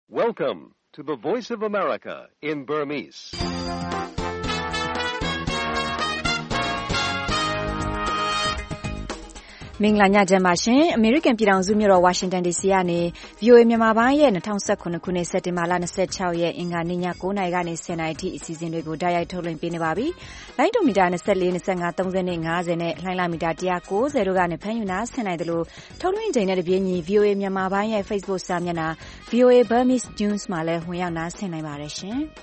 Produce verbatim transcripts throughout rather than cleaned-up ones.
Welcome to the Voice of America in Burmese. ။မင်္ဂလာညချမ်းပါရှင်။ American ပြည်ထောင်စုမြို့တော် Washington ဒီ စီ ကနေ ဗွီအိုအေ မြန်မာပိုင်းရဲ့၂၀၁၇ ခုနှစ်စက်တင်ဘာလ၂၆ရက်အင်္ဂါနေ့ည၉နာရီကနေ၁၀နာရီအထိအစီအစဉ်တွေကိုတိုက်ရိုက်ထုတ်လွှင့်ပေးနေပါပြီ။လိုင်းဒိုမီတာ၂၄ ၂၅ ၃၀ နဲ့၅၀နဲ့လှိုင်းလမီတာ၁၉၀တို့ကနေဖမ်းယူနာဆင်နိုင်တယ်လို့ထုတ်လွှင့်ချိန်နဲ့တပြေးညီ ဗွီအိုအေ မြန်မာပိုင်းရဲ့ Facebook စာမျက်နှာ ဗွီအိုအေ Burmese News မှာလည်းဝင်ရောက်နာဆင်နိုင်ပါတယ်ရှင်။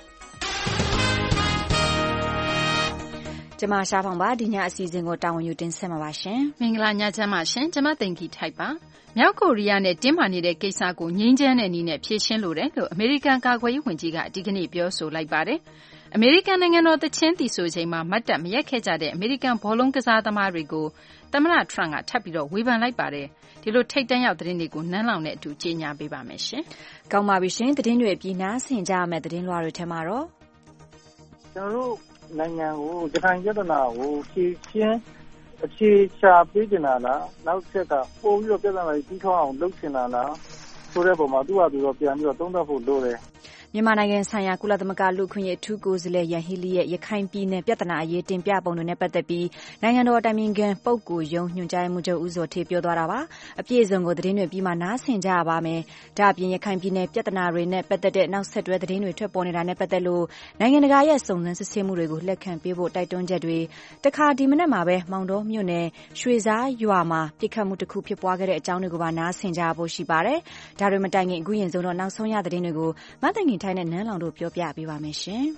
ကျမရှားဖောင်ပါဒီညအစီအစဉ်ကိုတာဝန်ယူတင်ဆက်မှာပါရှင်မင်္ဂလာညချမ်းပါရှင်ကျမသိင်္ဂီထိုက်ပါမြောက်ကိုရီးယားနဲ့တင်းမာနေတဲ့ကိစ္စကိုငြိမ်းချမ်းတဲ့နည်းနဲ့ဖြေရှင်းလိုတယ်လို့အမေရိကန်ကာကွယ်ရေးဝန်ကြီးကဒီကနေ့ပြောဆိုလိုက်ပါတယ်အမေရိကန်နိုင်ငံတော်တချင်းတီဆိုချိန်မှာမတ်တပ်မရက်ခဲ့ကြတဲ့အမေရိကန်ဘောလုံးကစားသမားတွေကိုသမ္မတထရန့်ကထပ်ပြီးတော့ဝေဖန်လိုက်ပါတယ်ဒီလိုထိတ်တန့်ရောက်သတင်းတွေကိုနန်းလောင်နဲ့အတူကြေညာပေးပါမယ်ရှင်ကောင်းပါပြီရှင်သတင်းတွေပြီးနားဆင်ကြရမယ့်သတင်းလွှာတွေထဲမှာတော့ကျွန်တော်တို့နိုင်ငံကိုရခိုင်ပြည်နယ်ကိုဖြည့်ရှင်းအခြေချပေးနေတာလားနောက်ဆက်ကပို့ပြီးတော့ပြည်ထောင်စုကြီးထွားအောင်လုပ်နေတာလားဆိုတဲ့ပုံမှာသူ့ဟာသူတော့ပြန်ပြီးတော့သုံးသပ်ဖို့လိုတယ်မြန်မာနိုင်ငံဆိုင်ရာကုလသမဂ္ဂလူ့အခွင့်အရေးအထူးကိုယ်စားလှယ်ယန်ဟီလီရဲ့ရခိုင်ပြည်နယ်ပြဿနာအရေးတင်ပြပုံတွေနဲ့ပတ်သက်ပြီးနိုင်ငံတော်တိုင်ပင်ခံပုဂ္ဂိုလ်ရုံးညွှန်ကြားရေးမှူးချုပ်ဦးဇော်ဌေးပြောသွားတာပါအပြည့်အစုံကိုသတင်းတွေပြီးမှနားဆင်ကြရပါမယ်ဒါအပြင်ရခိုင်ပြည်နယ်ပြဿနာတွေနဲ့ပတ်သက်တဲ့နောက်ဆက်တွဲသတင်းတွေထွက်ပေါ်နေတာနဲ့ပတ်သက်လို့နိုင်ငံတကာရဲ့စုံစမ်းစစ်ဆေးမှုတွေကိုလက်ခံပေးဖို့တိုက်တွန်းချက်တွေတခါဒီမနက်မှာပဲမောင်တော်မြို့နယ်ရွှေစားရွာမှာပြစ်ခတ်မှုတစ်ခုဖြစ်ပွားခဲ့တဲ့အကြောင်းတွေကိုပါနားဆင်ကြဖို့ရှိပါတယ်ဒါတွေမတိုင်ခင်အခုရင်ဆုံးတော့နောက်ဆုံးရသတင်းတွေကိုမတန်ခင်ထိုင်းနဲ့နန်းလောင်တို့ပြောပြပေးပါမယ်ရှင်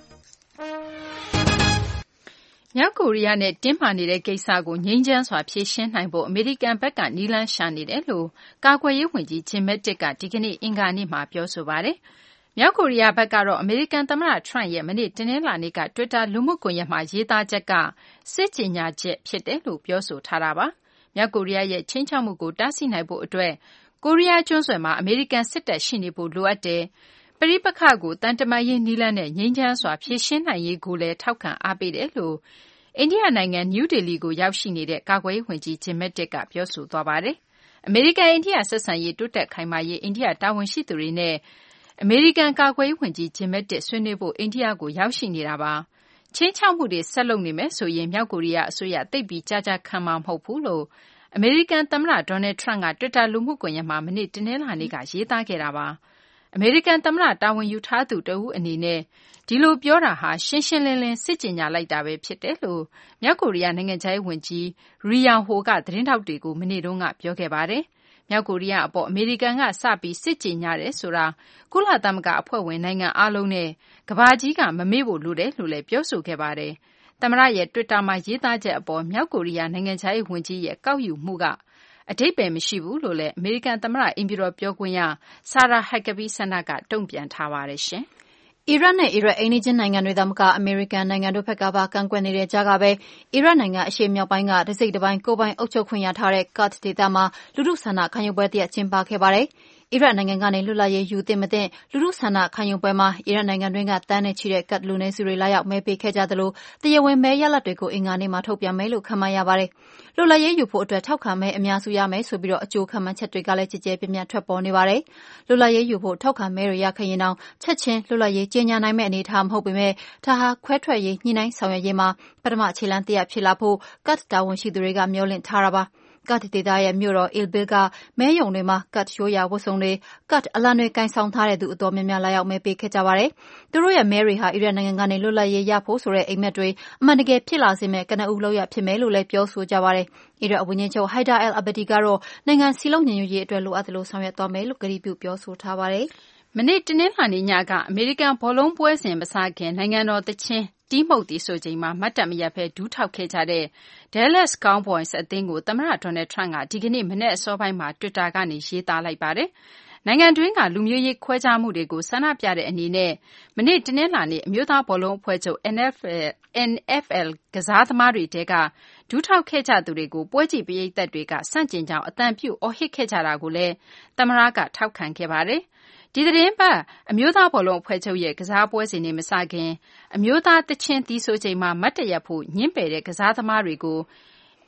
။မြောက်ကိုရီးယားနဲ့တင်းမာနေတဲ့ကိစ္စကိုငြိမ်းချမ်းစွာဖြေရှင်းနိုင်ဖို့အမေရိကန်ဘက်ကနည်းလမ်းရှာနေတယ်လို့ကာကွယ်ရေးဝန်ကြီးဂျင်မက်တစ်ကဒီကနေ့အင်္ဂါနေ့မှာပြောဆိုပါတယ်။မြောက်ကိုရီးယားဘက်ကတော့အမေရိကန်သမ္မတထရန့်ရဲ့မနေ့တနင်္လာနေ့က Twitter လူမှုကွန်ရက်မှာရေးသားချက်ကစစ်ကြေညာချက်ဖြစ်တယ်လို့ပြောဆိုထားတာပါ။မြောက်ကိုရီးယားရဲ့ချင်းချောက်မှုကိုတားဆီးနိုင်ဖို့အတွက်ကိုရီးယားကျွန်းဆွယ်မှာအမေရိကန်စစ်တပ်ရှိနေဖို့လိုအပ်တယ်ပရိပက္ခကိုတန်တမာရေးနည်းလမ်းနဲ့ငြိမ်းချမ်းစွာဖြေရှင်းနိုင်ရေးကိုလည်းထောက်ခံအားပေးတယ်လို့အိန္ဒိယနိုင်ငံနယူးဒေလီကိုရောက်ရှိနေတဲ့ကာကွယ်ရေးဝန်ကြီးဂျင်မက်တစ်ကပြောဆိုသွားပါတယ်။အမေရိကန်အိန္ဒိယဆက်ဆံရေးတိုးတက်ခိုင်မာရေးအိန္ဒိယတာဝန်ရှိသူတွေနဲ့အမေရိကန်ကာကွယ်ရေးဝန်ကြီးဂျင်မက်တစ်ဆွေးနွေးဖို့အိန္ဒိယကိုရောက်ရှိနေတာပါ။ချင်းချောက်မှုတွေဆက်လုပ်နေမယ်ဆိုရင်မြောက်ကိုရီးယားအစိုးရသိပ်ပြီးကြာကြာခံမှာမဟုတ်ဘူးလို့အမေရိကန်သမ္မတဒေါ်နယ်ထရန့်က Twitter လူမှုကွန်ရက်မှာမနေ့တနင်္လာနေ့ကရေးသားခဲ့တာပါ။အမေရိကန်သမ္မတတာဝန်ယူထားသူတဦးအနေနဲ့ဒီလိုပြောတာဟာရှင်းရှင်းလင်းလင်းစစ်ကြေညာလိုက်တာပဲဖြစ်တယ်လို့မြောက်ကိုရီးယားနိုင်ငံခြားရေးဝန်ကြီးရီယောင်ဟိုကသတင်းထောက်တွေကိုမနေ့တုန်းကပြောခဲ့ပါတယ်။မြောက်ကိုရီးယားအပေါ်အမေရိကန်ကစပြီးစစ်ကြေညာတယ်ဆိုတာကုလသမဂ္ဂအဖွဲ့ဝင်နိုင်ငံအားလုံးနဲ့ကမ္ဘာကြီးကမမေ့ဖို့လိုတယ်လို့လည်းပြောဆိုခဲ့ပါတယ်။သမ္မတရဲ့ Twitter မှာရေးသားချက်အပေါ်မြောက်ကိုရီးယားနိုင်ငံခြားရေးဝန်ကြီးရဲ့ကောက်ယူမှုကအဓိပ္ပာယ်မရှိဘူးလို့လည်းအမေရိကန်သမ္မတအိမ်ဖြူတော်ပြောခွင့်ရဆာရာဟက်ကဘီဆန္ဒကတုံ့ပြန်ထားပါတယ်ရှင်။အီရတ်နဲ့အီရတ်အိမ်နီးချင်းနိုင်ငံတွေသာမကအမေရိကန်နိုင်ငံတို့ဘက်ကပါကန့်ကွက်နေတဲ့ကြားကပဲအီရတ်နိုင်ငံအရှေ့မြောက်ပိုင်းကတစိတ်တစ်ပိုင်းကိုယ်ပိုင်အုပ်ချုပ်ခွင့်ရထားတဲ့ကာ့ဒ်ဒေသမှာလူထုဆန္ဒခံယူပွဲတစ်ရပ်ကျင်းပခဲ့ပါတယ်။အီရတ်နိုင်ငံကနေလွတ်လပ်ရေးယူသင့်မသင့်လူထုဆန္ဒခံယူပွဲမှာအီရတ်နိုင်ငံတွင်းကတန်းနဲ့ချီတဲ့ကတ်လူနည်းစုတွေလာရောက်မဲပေးခဲ့ကြသလိုတရားဝင်မဲရလဒ်တွေကိုအင်္ဂါနေ့မှာထုတ်ပြန်မယ်လို့ခန့်မှန်းရပါတယ်။လွတ်လပ်ရေးယူဖို့အတွက်ထောက်ခံမဲအများစုရမယ်ဆိုပြီးတော့အကျိုးခန့်မှန်းချက်တွေကလည်းကြည်ကြဲပြန့်ပြန့်ထွက်ပေါ်နေပါတယ်။လွတ်လပ်ရေးယူဖို့ထောက်ခံမဲတွေရခဲ့ရင်တောင်ချက်ချင်းလွတ်လပ်ရေးကြေညာနိုင်မယ့်အနေအထားမဟုတ်ပေမဲ့ဒါဟာခွဲထွက်ရေးညှိနှိုင်းဆောင်ရွက်ရေးမှာပထမခြေလှမ်းတစ်ရပ်ဖြစ်လာဖို့ကတ်တာဝန်ရှိသူတွေကမျှော်လင့်ထားတာပါ။ကတ်ဒေသရဲ့မြို့တော်အီလ်ဘစ်ကမဲရုံတွေမှာကတ်ရိုးရာဝတ်စုံတွေကတ်အလံတွေကင်ဆောင်ထားတဲ့သူအတော်များများလာရောက်မဲပေးခဲ့ကြပါတယ်။သူတို့ရဲ့မဲတွေဟာအီရတ်နိုင်ငံကနေလွတ်လပ်ရေးရဖို့ဆိုတဲ့အိမ်မက်တွေအမှန်တကယ်ဖြစ်လာစေမဲ့ကနဦးလောက်ရဖြစ်မယ်လို့လည်းပြောဆိုကြပါတယ်။အီရတ်ဝန်ကြီးချုပ်ဟိုက်ဒါအယ်အဘဒီကတော့နိုင်ငံစီလုံးညီညွတ်ရေးအတွက်လိုအပ်သလိုဆောင်ရွက်သွားမယ်လို့ကတိပြုပြောဆိုထားပါတယ်။မနေ့တနင်္လာနေ့ညကအမေရိကန်ဘောလုံးပွဲစဉ်မစခင်နိုင်ငံတော်သချင်းတီးမှုတ်တီးဆိုချိန်မှာမတ်တပ်မရပ်ဘဲဒူးထောက်ခဲ့ကြတဲ့ Dallas Cowboys အသင်းကိုသမ္မတဒေါ်နယ်ထရန့်ကဒီကနေ့မနက်အစောပိုင်းမှာ Twitter ကနေရေးသားလိုက်ပါတယ်။နိုင်ငံတွင်းကလူမျိုးရေးခွဲခြားမှုတွေကိုဆန္ဒပြတဲ့အနေနဲ့မနေ့တနင်္လာနေ့အမျိုးသားဘောလုံးအဖွဲ့ချုပ် N F L ကစားသမားတွေတဲကဒူးထောက်ခဲ့ကြသူတွေကိုပွဲကြည့်ပရိသတ်တွေကစန့်ကျင်ကြောင်းအသံပြုအော်ဟစ်ခဲ့ကြတာကိုလည်းသမ္မတကထောက်ခံခဲ့ပါတယ်။ဒီသတင်းပတ်အမျိုးသားဘောလုံးအဖွဲ့ချုပ်ရဲ့ကစားပွဲစဉ်တွေမစခင်အမျိုးသားတချင်းတီးဆိုချိန်မှာမတ်တရက်ဖို့ညှင်းပယ်တဲ့ကစားသမားတွေကို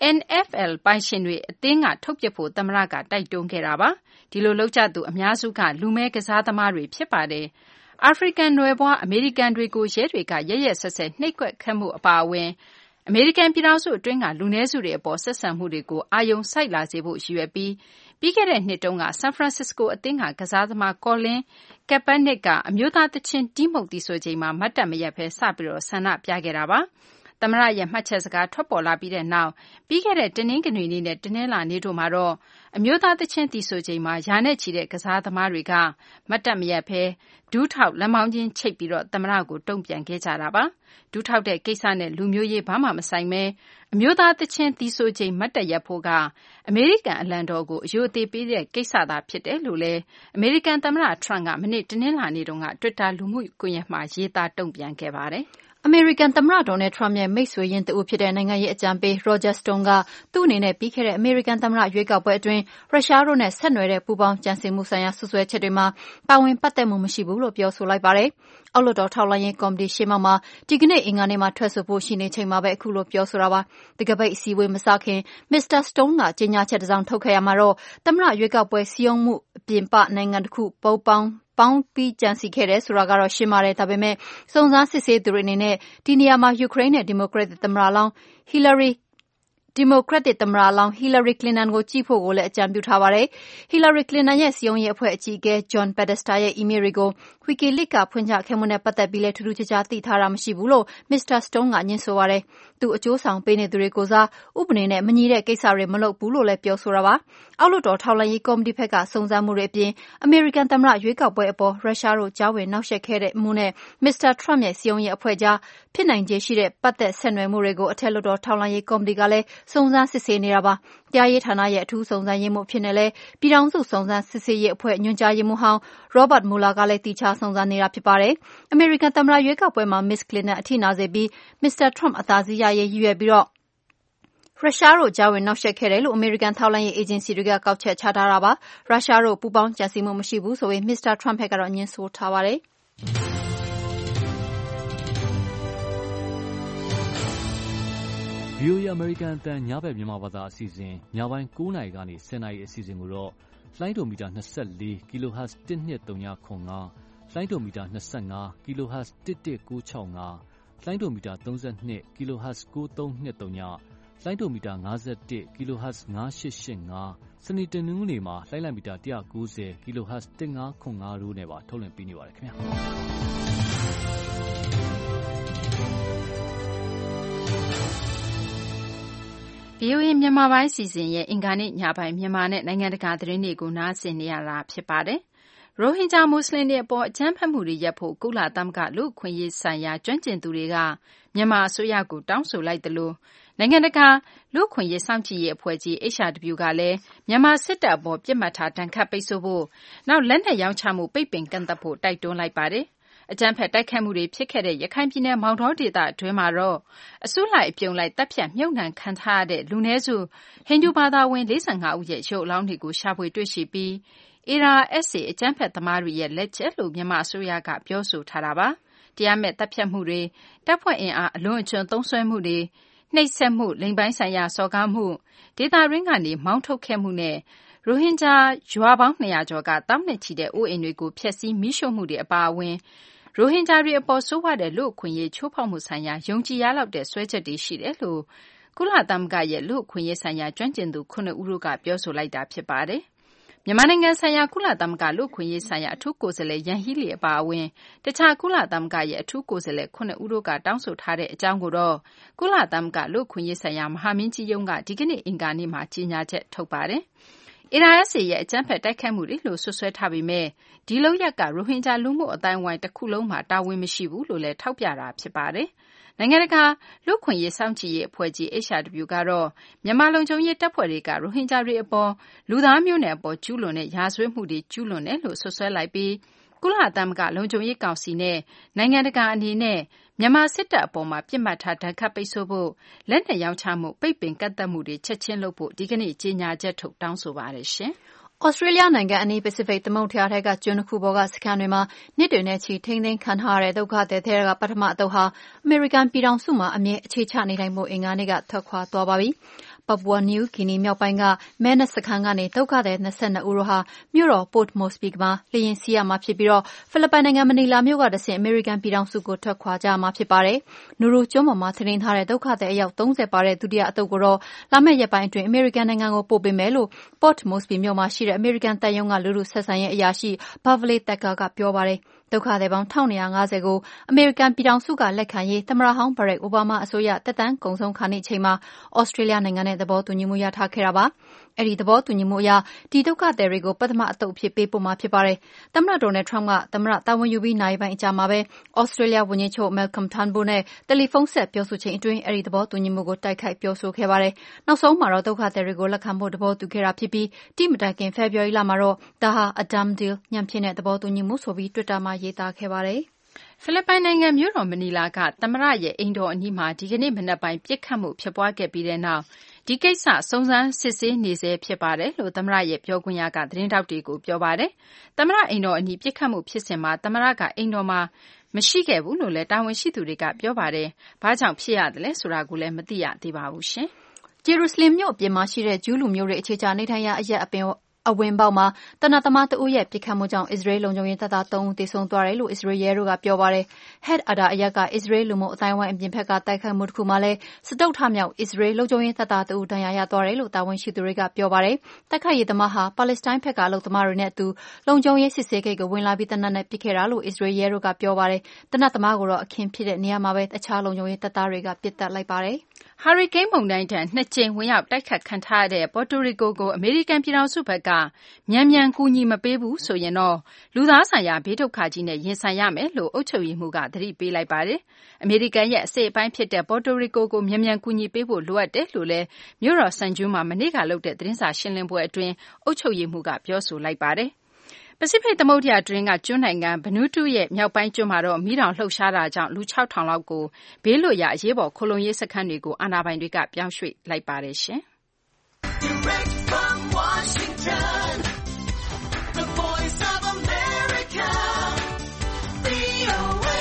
N F L ပိုင်ရှင်တွေအသင်းကထုတ်ပစ်ဖို့သမ္မတကတိုက်တွန်းခဲ့တာပါ။ဒီလိုလုပ်ကြသူအများစုကလူမည်းကစားသမားတွေဖြစ်ပါတယ်။အာဖရိကန်နွယ်ဖွားအမေရိကန်တွေကိုရဲတွေကရက်ရက်စက်စက်နှိပ်ကွက်ခတ်မှုအပါအဝင်အမေရိကန်ပြည်ထောင်စုအတွင်းကလူနည်းစုတွေအပေါ်ဆက်ဆံမှုတွေကိုအာရုံစိုက်လာစေဖို့ရည်ရွယ်ပြီးပြီးခဲ့တဲ့နှစ်တုန်းကဆန်ဖရန်စစ္စကိုအသင်းကကစားသမား Colin Kaepernick ကအမျိုးသားသီချင်းတီးမှုတ်သီဆိုချိန်မှာမတ်တပ်မရပ်ဘဲစပြီးဆန္ဒပြခဲ့တာပါ။သမ္မတရဲ့မှတ်ချက်စကားထွက်ပေါ်လာပြီးတဲ့နောက်ပြီးခဲ့တဲ့တနင်္ဂနွေနေ့နဲ့တနင်္လာနေ့တို့မှာတော့အမျိုးသားသီချင်းသီဆိုချိန်မှာရာနဲ့ချီတဲ့ကစားသမားတွေကမတ်တပ်မရပ်ဘဲဒူးထောက်လက်မောင်းချင်းချိတ်ပြီးသမ္မတကိုတုံ့ပြန်ခဲ့ကြတာပါ။ဒူးထောက်တဲ့ကိစ္စနဲ့လူမျိုးရေးဘာမှမဆိုင်ဘဲအမျိုးသားသီချင်းသီဆိုချိန်မတ်တပ်ရပ်ဖို့ကအမေရိကန်အလံတော်ကိုအယိုအသေးပေးတဲ့ကိစ္စသာဖြစ်တယ်လို့လည်းအမေရိကန်သမ္မတ Trump ကမနေ့တနင်္လာနေ့တုန်းက Twitter လူမှုကွန်ရက်မှာရေးသားတုံ့ပြန်ခဲ့ပါတယ်။အမေရိကန်သမ္မတ Donald Trump ရဲ့မိတ်ဆွေရင်းတဦးဖြစ်တဲ့နိုင်ငံရေးအကြံပေး Roger Stone ကသူ့အနေနဲ့ပြီးခဲ့တဲ့အမေရိကန်သမ္မတရွေးကောက်ပွဲအတွင်းရုရှားတို့နဲ့ဆက်နွယ်တဲ့ပူးပေါင်းကြံစည်မှုဆိုင်ရာစွပ်စွဲချက်တွေမှာပါဝင်ပတ်သက်မှုမရှိဘူးလို့ပြောဆိုလိုက်ပါတယ်။အောက်လွှတ်တော်ထောက်လှမ်းရေးကော်မတီရှေ့မှောက်မှာဒီကနေ့အင်္ဂါနေ့မှာထွက်ဆိုဖို့ရှိနေချိန်မှာပဲအခုလိုပြောဆိုတာပါ။ဒီကပိတ်အစည်းအဝေးမစခင်မစ္စတာ Stone ကကြေညာချက်တစ်စောင်ထုတ်ခဲ့ရမှာတော့သမ္မတရွေးကောက်ပွဲစည်းရုံးမှုအပြင်ပနိုင်ငံတစ်ခုပုံပေါင်းပေါင်းပြီးကြံစည်ခဲ့တယ်ဆိုတာကတော့ရှင်းပါတယ်ဒါပေမဲ့စုံစမ်းစစ်ဆေးသူတွေအနေနဲ့ဒီနေရာမှာယူကရိန်းနဲ့ဒီမိုကရက်တစ်သမ္မတလောင်းဟီလာရီဒီမိုကရက်တစ်သမ္မတလောင်းဟီလာရီကလင်တန်ကိုကြည့်ဖို့ကိုလည်းအကြံပြုထားပါတယ်ဟီလာရီကလင်တန်ရဲ့စီယုံရေးအဖွဲ့အကြီးအကဲ John Podesta ရဲ့အီးမေးလ်တွေကို WikiLeaks ကဖွင့်ချခဲ့မှုနဲ့ပတ်သက်ပြီးလည်းထူးထူးခြားခြားသိထားတာမရှိဘူးလို့မစ္စတာ Stone ကညွှန်ဆိုပါတယ်သူအကျိုးဆောင်ပေးနေသူတွေကိုစားဥပဒေနဲ့မညီတဲ့ကိစ္စတွေမလုပ်ဘူးလို့လည်းပြောဆိုတာပါအောက်လွှတ်တော်ထောက်လှမ်းရေးကော်မတီဘက်ကစုံစမ်းမှုတွေအပြင်အမေရိကန်သမ္မတရွေးကောက်ပွဲအပေါ်ရုရှားတို့ကြားဝင်နှောက်ယှက်ခဲ့တဲ့မှုနဲ့မစ္စတာ Trump ရဲ့စီယုံရေးအဖွဲ့ကြားဖြစ်နိုင်ခြေရှိတဲ့ပတ်သက်ဆက်နွယ်မှုတွေကိုအထက်လွှတ်တော်ထောက်လှမ်းရေးကော်မတီကလည်းစုံစမ်းစစ်ဆေးနေတာပါတရားရေးဌာနရဲ့အထူးစုံစမ်းရေးမှူးဖြစ်နေလဲပြည်ထောင်စုစုံစမ်းစစ်ဆေးရေးအဖွဲ့ညွှန်ကြားရေးမှူးဟောင်း Robert Mueller ကလည်းတီချာစုံစမ်းနေတာဖြစ်ပါတယ်အမေရိကန်သမ္မတရွေးကောက်ပွဲမှာ Miss Clinton အထိနာစေပြီး မစ္စတာ Trump အသာစီးရရေးရည်ရွယ်ပြီးတော့ရုရှားတို့ကြားဝင်နှောက်ယှက်ခဲ့တယ်လို့အမေရိကန်ထောက်လှမ်းရေးအေဂျင်စီတွေကကောက်ချက်ချထားတာပါရုရှားတို့ပူးပေါင်းကြံစည်မှုမရှိဘူးဆိုရင်မစ္စတာ Trump ဘက်ကတော့ညှင်းဆိုထားပါတယ်ဗီအိုအေ American အသံညဘက်မြန်မာဘာသာအစီအစဉ်ညပိုင်း၉နာရီကနေ၁၀နာရီအစီအစဉ်ကိုတော့လိုင်းဒိုမီတာ၂၄ kilohertz တစ်နှစ်သုံးခု၅လိုင်းဒိုမီတာ၂၅ kilohertz တစ်တစ်၉၆၅လိုင်းဒိုမီတာ၃၂ kilohertz ၉၃၂၃လိုင်းဒိုမီတာ၅၁ kilohertz ၅၈၈၅စနေတနင်္ဂနွေမှာလိုင်းလိုက်မီတာ၁၉၀ kilohertz ၁၅၇၅တို့နဲ့ပါထုတ်လွှင့်ပေးနေပါတယ်ခင်ဗျာဗီအိုအေမြန်မာပိုင်းစီစဉ်ရဲ့အင်္ဂါနေ့ညပိုင်းမြန်မာနဲ့နိုင်ငံတကာသတင်းတွေကိုနားဆင်နေရတာဖြစ်ပါတယ်။ရိုဟင်ဂျာမွတ်စလင်တွေအပေါ်အကြမ်းဖက်မှုတွေရပ်ဖို့ကုလသမဂ္ဂလူ့အခွင့်အရေးဆိုင်ရာကျွမ်းကျင်သူတွေကမြန်မာအစိုးရကိုတောင်းဆိုလိုက်သလိုနိုင်ငံတကာလူ့အခွင့်အရေးစောင့်ကြည့်ရေးအဖွဲ့ကြီး H R W ကလည်းမြန်မာစစ်တပ်အပေါ်ပြစ်မှတ်ထားဒဏ်ခတ်ပိတ်ဆို့ဖို့နောက်လက်နက်ရောင်းချမှုပိတ်ပင်ကန့်သတ်ဖို့တိုက်တွန်းလိုက်ပါတယ်။အကြမ်းဖက်တိုက်ခိုက်မှုတွေဖြစ်ခဲ့တဲ့ရခိုင်ပြည်နယ်မောင်တောဒေသအတွင်းမှာတော့အစုလိုက်အပြုံလိုက်တပ်ဖြတ်မြုပ်နှံခံထားရတဲ့လူနည်းစုဟိန္ဒူဘာသာဝင်၄၅ဦးရဲ့ရုပ်အလောင်းတွေကိုရှာဖွေတွေ့ရှိပြီး A R S A အကြမ်းဖက်သမားတွေရဲ့လက်ချက်လို့မြန်မာအစိုးရကပြောဆိုထားတာပါ။တရားမဲ့တပ်ဖြတ်မှုတွေတပ်ဖွဲ့အင်အားအလွန်အကျွံသုံးစွဲမှုတွေနှိပ်စက်မှုလိင်ပိုင်းဆိုင်ရာစော်ကားမှုဒေသရင်းကနေမောင်းထုတ်ခဲ့မှုနဲ့ရိုဟင်ဂျာရွာပေါင်း၂၀၀ကျော်ကတောင်းနဲ့ချီတဲ့အိုးအိမ်တွေကိုဖျက်ဆီးမိရှို့မှုတွေအပါအဝင်ရိုဟင်ဂျာတွေအပေါ်ဆိုးဝါးတဲ့လူ့အခွင့်အရေးချိုးဖောက်မှုဆိုင်ရာယုံကြည်ရလောက်တဲ့စွဲချက်တွေရှိတယ်လို့ကုလသမဂ္ဂရဲ့လူ့အခွင့်အရေးဆိုင်ရာကျွမ်းကျင်သူခုနှစ်ဦးတို့ကပြောဆိုလိုက်တာဖြစ်ပါတယ်။မြန်မာနိုင်ငံဆိုင်ရာကုလသမဂ္ဂလူ့အခွင့်အရေးဆိုင်ရာအထူးကိုယ်စားလှယ်ယန်ဟီလီအပါအဝင်တခြားကုလသမဂ္ဂရဲ့အထူးကိုယ်စားလှယ်ခုနှစ်ဦးတို့ကတောင်းဆိုထားတဲ့အကြောင်းကိုတော့ကုလသမဂ္ဂလူ့အခွင့်အရေးဆိုင်ရာမဟာမင်းကြီးရုံးကဒီကနေ့အင်္ဂါနေ့မှာကြေညာချက်ထုတ်ပါတယ်။ A R S A ရဲ့အကြမ်းဖက်တိုက်ခိုက်မှုတွေလို့ဆွဆွဲထားပေမဲ့ဒီလုပ်ရက်ကရိုဟင်ဂျာလူမှုအတိုင်းအဝိုင်းတစ်ခုလုံးမှာတာဝန်မရှိဘူးလို့လည်းထောက်ပြတာဖြစ်ပါတယ်။နိုင်ငံတကာလူ့အခွင့်အရေးစောင့်ကြည့်ရေးအဖွဲ့ကြီး H R W ကတော့မြန်မာလုံခြုံရေးတပ်ဖွဲ့တွေကရိုဟင်ဂျာတွေအပေါ်လူသားမျိုးနွယ်အပေါ်ကျူးလွန်တဲ့ရာဇဝတ်မှုတွေကျူးလွန်တယ်လို့ဆွဆွဲလိုက်ပြီးကုလသမဂ္ဂလုံခြုံရေးကောင်စီနဲ့နိုင်ငံတကာအနေနဲ့မြန်မာစစ်တပ်အပေါ်မှာပြစ်မှတ်ထားဒဏ်ခတ်ပိတ်ဆို့ဖို့လက်နက်ရောင်းချမှုပိတ်ပင်ကန့်သတ်မှုတွေချက်ချင်းလုပ်ဖို့ဒီကနေ့ကြေညာချက်ထုတ်တောင်းဆိုပါတယ်ရှင်။ဩစတြေးလျနိုင်ငံအနီးပစိဖိတ်သမုဒ္ဒရာထဲကကျွန်းတစ်ခုပေါ်ကစခန်းတွေမှာနှစ်တွေနဲ့ချီထိန်းသိမ်းခံထားရတဲ့ဒုက္ခသည်တွေကပထမအသုတ်ဟာအမေရိကန်ပြည်ထောင်စုမှာအမြဲအခြေချနေထိုင်မှုအင်္ဂါနေ့ကထွက်ခွာသွားပါပြီ။ Papua New Guinea မြောက်ပိုင်းကမဲနက်စခန်းကနေဒုက္ခသည်၂၂ဦးတို့ဟာမြို့တော် Port Moresby မှာလေယာဉ်စီးရမှာဖြစ်ပြီးတော့ဖိလစ်ပိုင်နိုင်ငံမနီလာမြို့ကတဆင့်အမေရိကန်ပြည်ထောင်စုကိုထွက်ခွာကြမှာဖြစ်ပါတယ်။နူရူကျွန်းပေါ်မှာထိန်းသိမ်းထားတဲ့ဒုက္ခသည်အယောက်၃၀ပါတဲ့ဒုတိယအသုတ်ကိုတော့လာမယ့်ရက်ပိုင်းအတွင်းအမေရိကန်နိုင်ငံကိုပို့ပေးမယ်လို့ Port Moresby မြို့မှာရှိတဲ့အမေရိကန်တပ်ရုံးကလူထုဆက်ဆံရေးအရာရှိ Beverly Thacker ကပြောပါတယ်။ဒုက္ခသည်ပေါင်း၁၂၅၀ကိုအမေရိကန်ပြည်ထောင်စုကလက်ခံရေးသမ္မတဟောင်း Barack Obama အစိုးရသက်တမ်းကုန်ဆုံးခါနီးအချိန်မှာဩစတြေးလျနိုင်ငံနဲ့သဘောတူညီမှုရထားခဲ့တာပါ။အဲဒီသဘောတူညီမှုအရဒီဒုက္ခသည်တွေကိုပထမအသုတ်အဖြစ်ပေးပို့မှာဖြစ်ပါတယ်။သမ္မတ Donald Trump ကသမ္မတတာဝန်ယူပြီးနာရီပိုင်းအကြာမှာပဲဩစတြေးလျဝန်ကြီးချုပ် Malcolm Turnbull နဲ့တယ်လီဖုန်းဆက်ပြောဆိုချိန်အတွင်းအဲဒီသဘောတူညီမှုကိုတိုက်ခိုက်ပြောဆိုခဲ့ပါတယ်။နောက်ဆုံးမှာတော့ဒုက္ခသည်တွေကိုလက်ခံဖို့သဘောတူခဲ့တာဖြစ်ပြီးတိမတိုင်ခင်ဖေဖော်ဝါရီလမှာတော့ဒါဟာ a done deal ညံဖြစ်တဲ့သဘောတူညီမှုဆိုပြီး Twitter မှာရေးသားခဲ့ပါတယ်။ဖိလစ်ပိုင်နိုင်ငံမြို့တော်မနီလာကသမ္မတရဲ့အိမ်တော်အနီးမှာဒီကနေ့မနက်ပိုင်းပစ်ခတ်မှုဖြစ်ပွားခဲ့ပြီးတဲ့နောက်ဒီကိစ္စစုံစမ်းစစ်ဆေးနေဆဲဖြစ်ပါတယ်လို့သမ္မတရဲ့ပြောခွင့်ရကသတင်းထောက်တွေကိုပြောပါတယ်။သမ္မတအိမ်တော်အနီးပစ်ခတ်မှုဖြစ်စဉ်မှာသမ္မတကအိမ်တော်မှာမရှိခဲ့ဘူးလို့လည်းတာဝန်ရှိသူတွေကပြောပါတယ်။ဘာကြောင့်ဖြစ်ရတယ်လဲဆိုတာကိုလည်းမသိရသေးပါဘူးရှင်။ဂျေရုဆလင်မြို့အပြင်မှာရှိတဲ့ဂျူးလူမျိုးတွေအခြေချနေထိုင်ရာအရက်အပင်အဝင်ပေါက်မှာတနတ်သမားတဦးရဲ့ပစ်ခတ်မှုကြောင့်အစ္စရေးလုံခြုံရေးတပ်သား၃ဦးသေဆုံးသွားတယ်လို့အစ္စရေးရဲတို့ကပြောပါတယ်။ Het Ada အရပ်ကအစ္စရေးလူမှုအတိုင်းအဝိုင်းအပြင်ဘက်ကတိုက်ခိုက်မှုတစ်ခုမှာလည်းစတုတ္ထမြောက်အစ္စရေးလုံခြုံရေးတပ်သားတဦးဒဏ်ရာရသွားတယ်လို့တာဝန်ရှိသူတွေကပြောပါတယ်။တိုက်ခိုက်ရေးသမားဟာပါလက်စတိုင်းဘက်ကအလုပ်သမားတွေနဲ့အတူလုံခြုံရေးစစ်ဆေးဂိတ်ကိုဝင်လာပြီးတနတ်နဲ့ပစ်ခဲ့တာလို့အစ္စရေးရဲတို့ကပြောပါတယ်။တနတ်သမားကိုတော့အခင်းဖြစ်တဲ့နေရာမှာပဲတခြားလုံခြုံရေးတပ်သားတွေကပစ်တက်လိုက်ပါတယ်။ဟာရီကိန်းမုန်တိုင်းထက်နှစ်ကြိမ်ဝင်ရောက်တိုက်ခတ်ခံထားရတဲ့ပေါ်တိုရီကိုကိုအမေရိကန်ပြည်ထောင်စုဘက်ကမြန်မြန်ကူညီမပေးဘူးဆိုရင်တော့လူသားဆိုင်ရာဘေးဒုက္ခကြီးနဲ့ရင်ဆိုင်ရမယ်လို့အုပ်ချုပ်ရေးမှူးကသတိပေးလိုက်ပါတယ်။အမေရိကန်ရဲ့အစိတ်အပိုင်းဖြစ်တဲ့ပေါ်တိုရီကိုကိုမြန်မြန်ကူညီပေးဖို့လိုအပ်တယ်လို့လည်းမြို့တော်ဆန်ဂျူးမှာမနေ့ကလုပ်တဲ့သတင်းစာရှင်းလင်းပွဲအတွင်းအုပ်ချုပ်ရေးမှူးကပြောဆိုလိုက်ပါတယ်။ပစိဖိတ်သမုဒ္ဒရာတွင်းကကျွန်းနိုင်ငံဗနူးတူးရဲ့မြောက်ပိုင်းကျွန်းမှာတော့မီးတောင်လှုပ်ရှားတာကြောင့်လူ၆ထောင်လောက်ကိုဘေးလွတ်ရာအရေးပေါ်ခိုလှုံရေးစခန်းတွေကိုအာဏာပိုင်တွေကပြောင်းရွှေ့လိုက်ပါတယ်ရှင်။ Direct from Washington, the voice of America, V O A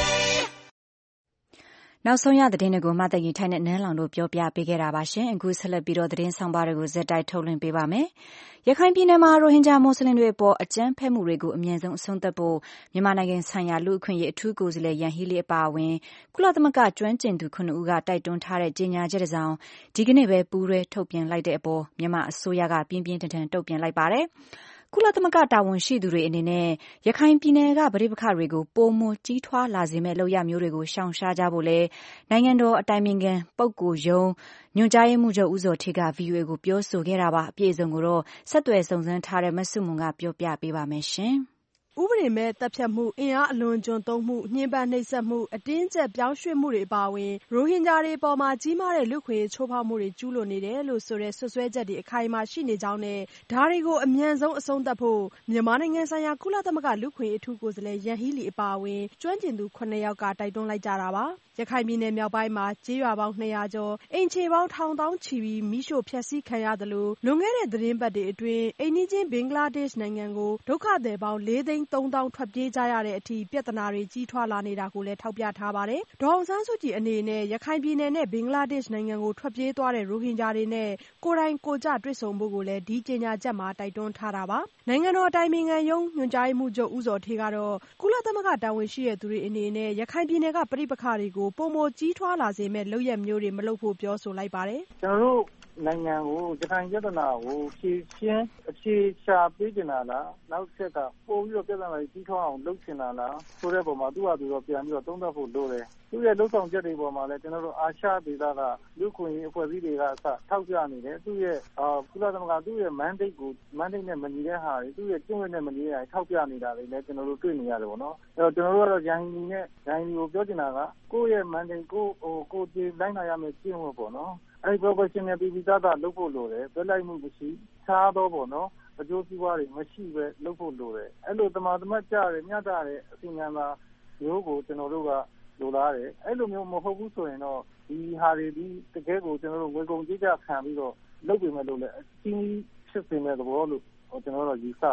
နောက်ဆုံးရသတင်းတွေကိုမှတ်တည်ထိုင်တဲ့နန်းလောင်တို့ပြောပြပေးခဲ့တာပါရှင်။အခုဆက်လက်ပြီးတော့သတင်းဆောင်ပါတွေကိုဇက်တိုက်ထုတ်လွှင့်ပေးပါမယ်။ရခိုင်ပြည်နယ်မှာရိုဟင်ဂျာမွတ်စလင်တွေအပေါ်အကြမ်းဖက်မှုတွေကိုအမြင့်ဆုံးအဆုံးသတ်ဖို့မြန်မာနိုင်ငံဆိုင်ရာလူ့အခွင့်အရေးအထူးကိုယ်စားလှယ်ယန်ဟီလီအပါအဝင်ကုလသမဂ္ဂကျွမ်းကျင်သူခုနှစ်ဦးကတိုက်တွန်းထားတဲ့ကြေညာချက်တစ်စောင်ဒီကနေ့ပဲပူးတွဲထုတ်ပြန်လိုက်တဲ့အပေါ်မြန်မာအစိုးရကပြင်းပြင်းထန်ထန်တုံ့ပြန်လိုက်ပါတယ်။ကုလသမဂ္ဂတာဝန်ရှိသူတွေအနေနဲ့ရခိုင်ပြည်နယ်ကပဋိပက္ခတွေကိုပိုမိုကြီးထွားလာစေမဲ့လုပ်ရမျိုးတွေကိုရှောင်ရှားကြဖို့လဲနိုင်ငံတော်အတိုင်ပင်ခံပုဂ္ဂိုလ်ရုံးညွှန်ကြားရေးမှူးချုပ်ဦးဇော်ဌေးက ဗီအိုအေကိုပြောဆိုခဲ့တာပါအပြည့်အစုံကိုတော့ဆက်သွယ်စုံစမ်းထားတဲ့မဆုမွန်ကပြောပြပေးပါမယ်ရှင်။ဥပဒေမဲ့တပ်ဖြတ်မှုအင်အားအလွန်ကျွံသုံးမှုညှဉ်းပန်းနှိပ်စက်မှုအတင်းကျပ်ပြောင်းရွှေ့မှုတွေအပါအဝင်ရိုဟင်ဂျာတွေအပေါ်မှာကြီးမားတဲ့လူ့ခွင့်ရေးချိုးဖောက်မှုတွေကျူးလွန်နေတယ်လို့ဆိုတဲ့ဆွဆွဲချက်တွေအခိုင်အမာရှိနေကြောင်းနဲ့ဒါတွေကိုအမြန်ဆုံးအဆုံးသတ်ဖို့မြန်မာနိုင်ငံဆိုင်ရာကုလသမဂ္ဂလူ့ခွင့်ရေးအထူးကိုယ်စားလှယ်ယန်ဟီလီအပါအဝင်ကျွမ်းကျင်သူခုနှစ်ယောက်ကတိုက်တွန်းလိုက်ကြတာပါ။ရခိုင်ပြည်နယ်မြောက်ပိုင်းမှာကျေးရွာပေါင်းနှစ်ရာကျော်အိမ်ခြေပေါင်းထောင်သောင်းချီပြီးမိရှို့ဖျက်ဆီးခံရသလိုလွန်ခဲ့တဲ့သတင်းပတ်တွေအတွင်းအိမ်နီးချင်းဘင်္ဂလားဒေ့ရှ်နိုင်ငံကိုဒုက္ခသည်ပေါင်းလေးသိန်းသုံးသောင်းထွက်ပြေးကြရတဲ့အထိပြဿနာတွေကြီးထွားလာနေတာကိုလည်းထောက်ပြထားပါတယ်။ဒေါ်အောင်ဆန်းစုကြည်အနေနဲ့ရခိုင်ပြည်နယ်နဲ့ဘင်္ဂလားဒေ့ရှ်နိုင်ငံကိုထွက်ပြေးသွားတဲ့ရိုဟင်ဂျာတွေနဲ့ကိုယ်တိုင်ကိုယ်ကျတွေ့ဆုံဖို့ကိုလည်းဒီကြေညာချက်မှာတိုက်တွန်းထားတာပါ။နိုင်ငံတော်အတိုင်ပင်ခံရုံးညွှန်ကြားရေးမှူးချုပ်ဦးဇော်ဌေးကတော့ကုလသမဂ္ဂတာဝန်ရှိတဲ့သူတွေအနေနဲ့ရခိုင်ပြည်နယ်ကပဋိပက္ခတွေကိုပုံမကြီးထွားလာစေမဲ့လုပ်ရက်မျိုးတွေမလုပ်ဖို့ပြောဆိုလိုက်ပါတယ်။ကျွန်တော်တို့နိုင်ငံကိုရခိုင်ပြဿနာကိုဖြေရှင်းအခြေရှာပေးကြတာလားနောက်ဆက်ကပို့ပြီးတော့ပြဿနာတွေကြီးထွားအောင်လုပ်ချင်တာလားဆိုတဲ့ပုံမှာသူ့ဟာသူတော့ပြန်ပြီးတော့သုံးသပ်ဖို့လိုတယ်။သူ့ရဲ့လှုပ်ဆောင်ချက်တွေပေါ်မှာလည်းကျွန်တော်တို့အာရှဒေသကလူ့ခွင့်ရေးအဖွဲ့အစည်းတွေကအစထောက်ပြနေတယ်။သူ့ရဲ့ကုလသမဂ္ဂသူ့ရဲ့ mandate ကို mandate နဲ့မညီတဲ့ဟာတွေသူ့ရဲ့ကျင့်ဝတ်နဲ့မညီတဲ့ဟာတွေထောက်ပြနေတာတွေလည်းကျွန်တော်တို့တွေ့နေရတယ်ပေါ့နော်။အဲတော့ကျွန်တော်တို့ကတော့ဂျန်ဟီနဲ့ဂျန်ဟီကိုပြောချင်တာကကိုယ့်ရဲ့ mandate ကိုဟိုကိုယ်ကြည့်လိုက်နိုင်ရမယ်ကျင့်ဝတ်ပေါ့နော်။အဲဒီ professional ပြည်ပြည်သားသားလုပ်ဖို့လိုတယ်။ပြလိုက်မှုမရှိခြားတော့ပေါ့နော်အကျိုးစီးပွားတွေမရှိပဲလုပ်ဖို့လိုတယ်။အဲ့လိုတမာတမတ်ကြတယ်ညတာတဲ့အစီအမံသာမျိုးကိုကျွန်တော်တို့ကလိုလားတယ်။အဲ့လိုမျိုးမဟုတ်ဘူးဆိုရင်တော့ဒီဟာတွေဒီတကယ်ကိုကျွန်တော်တို့ငွေကုန်ကြေးကျခံပြီးတော့လုပ်ပေမဲ့လို့လည်းအချင်းဖြစ်ပေမဲ့သဘောလို့ကျွန်တော်တို့ယူဆတယ်ပေါ့နော်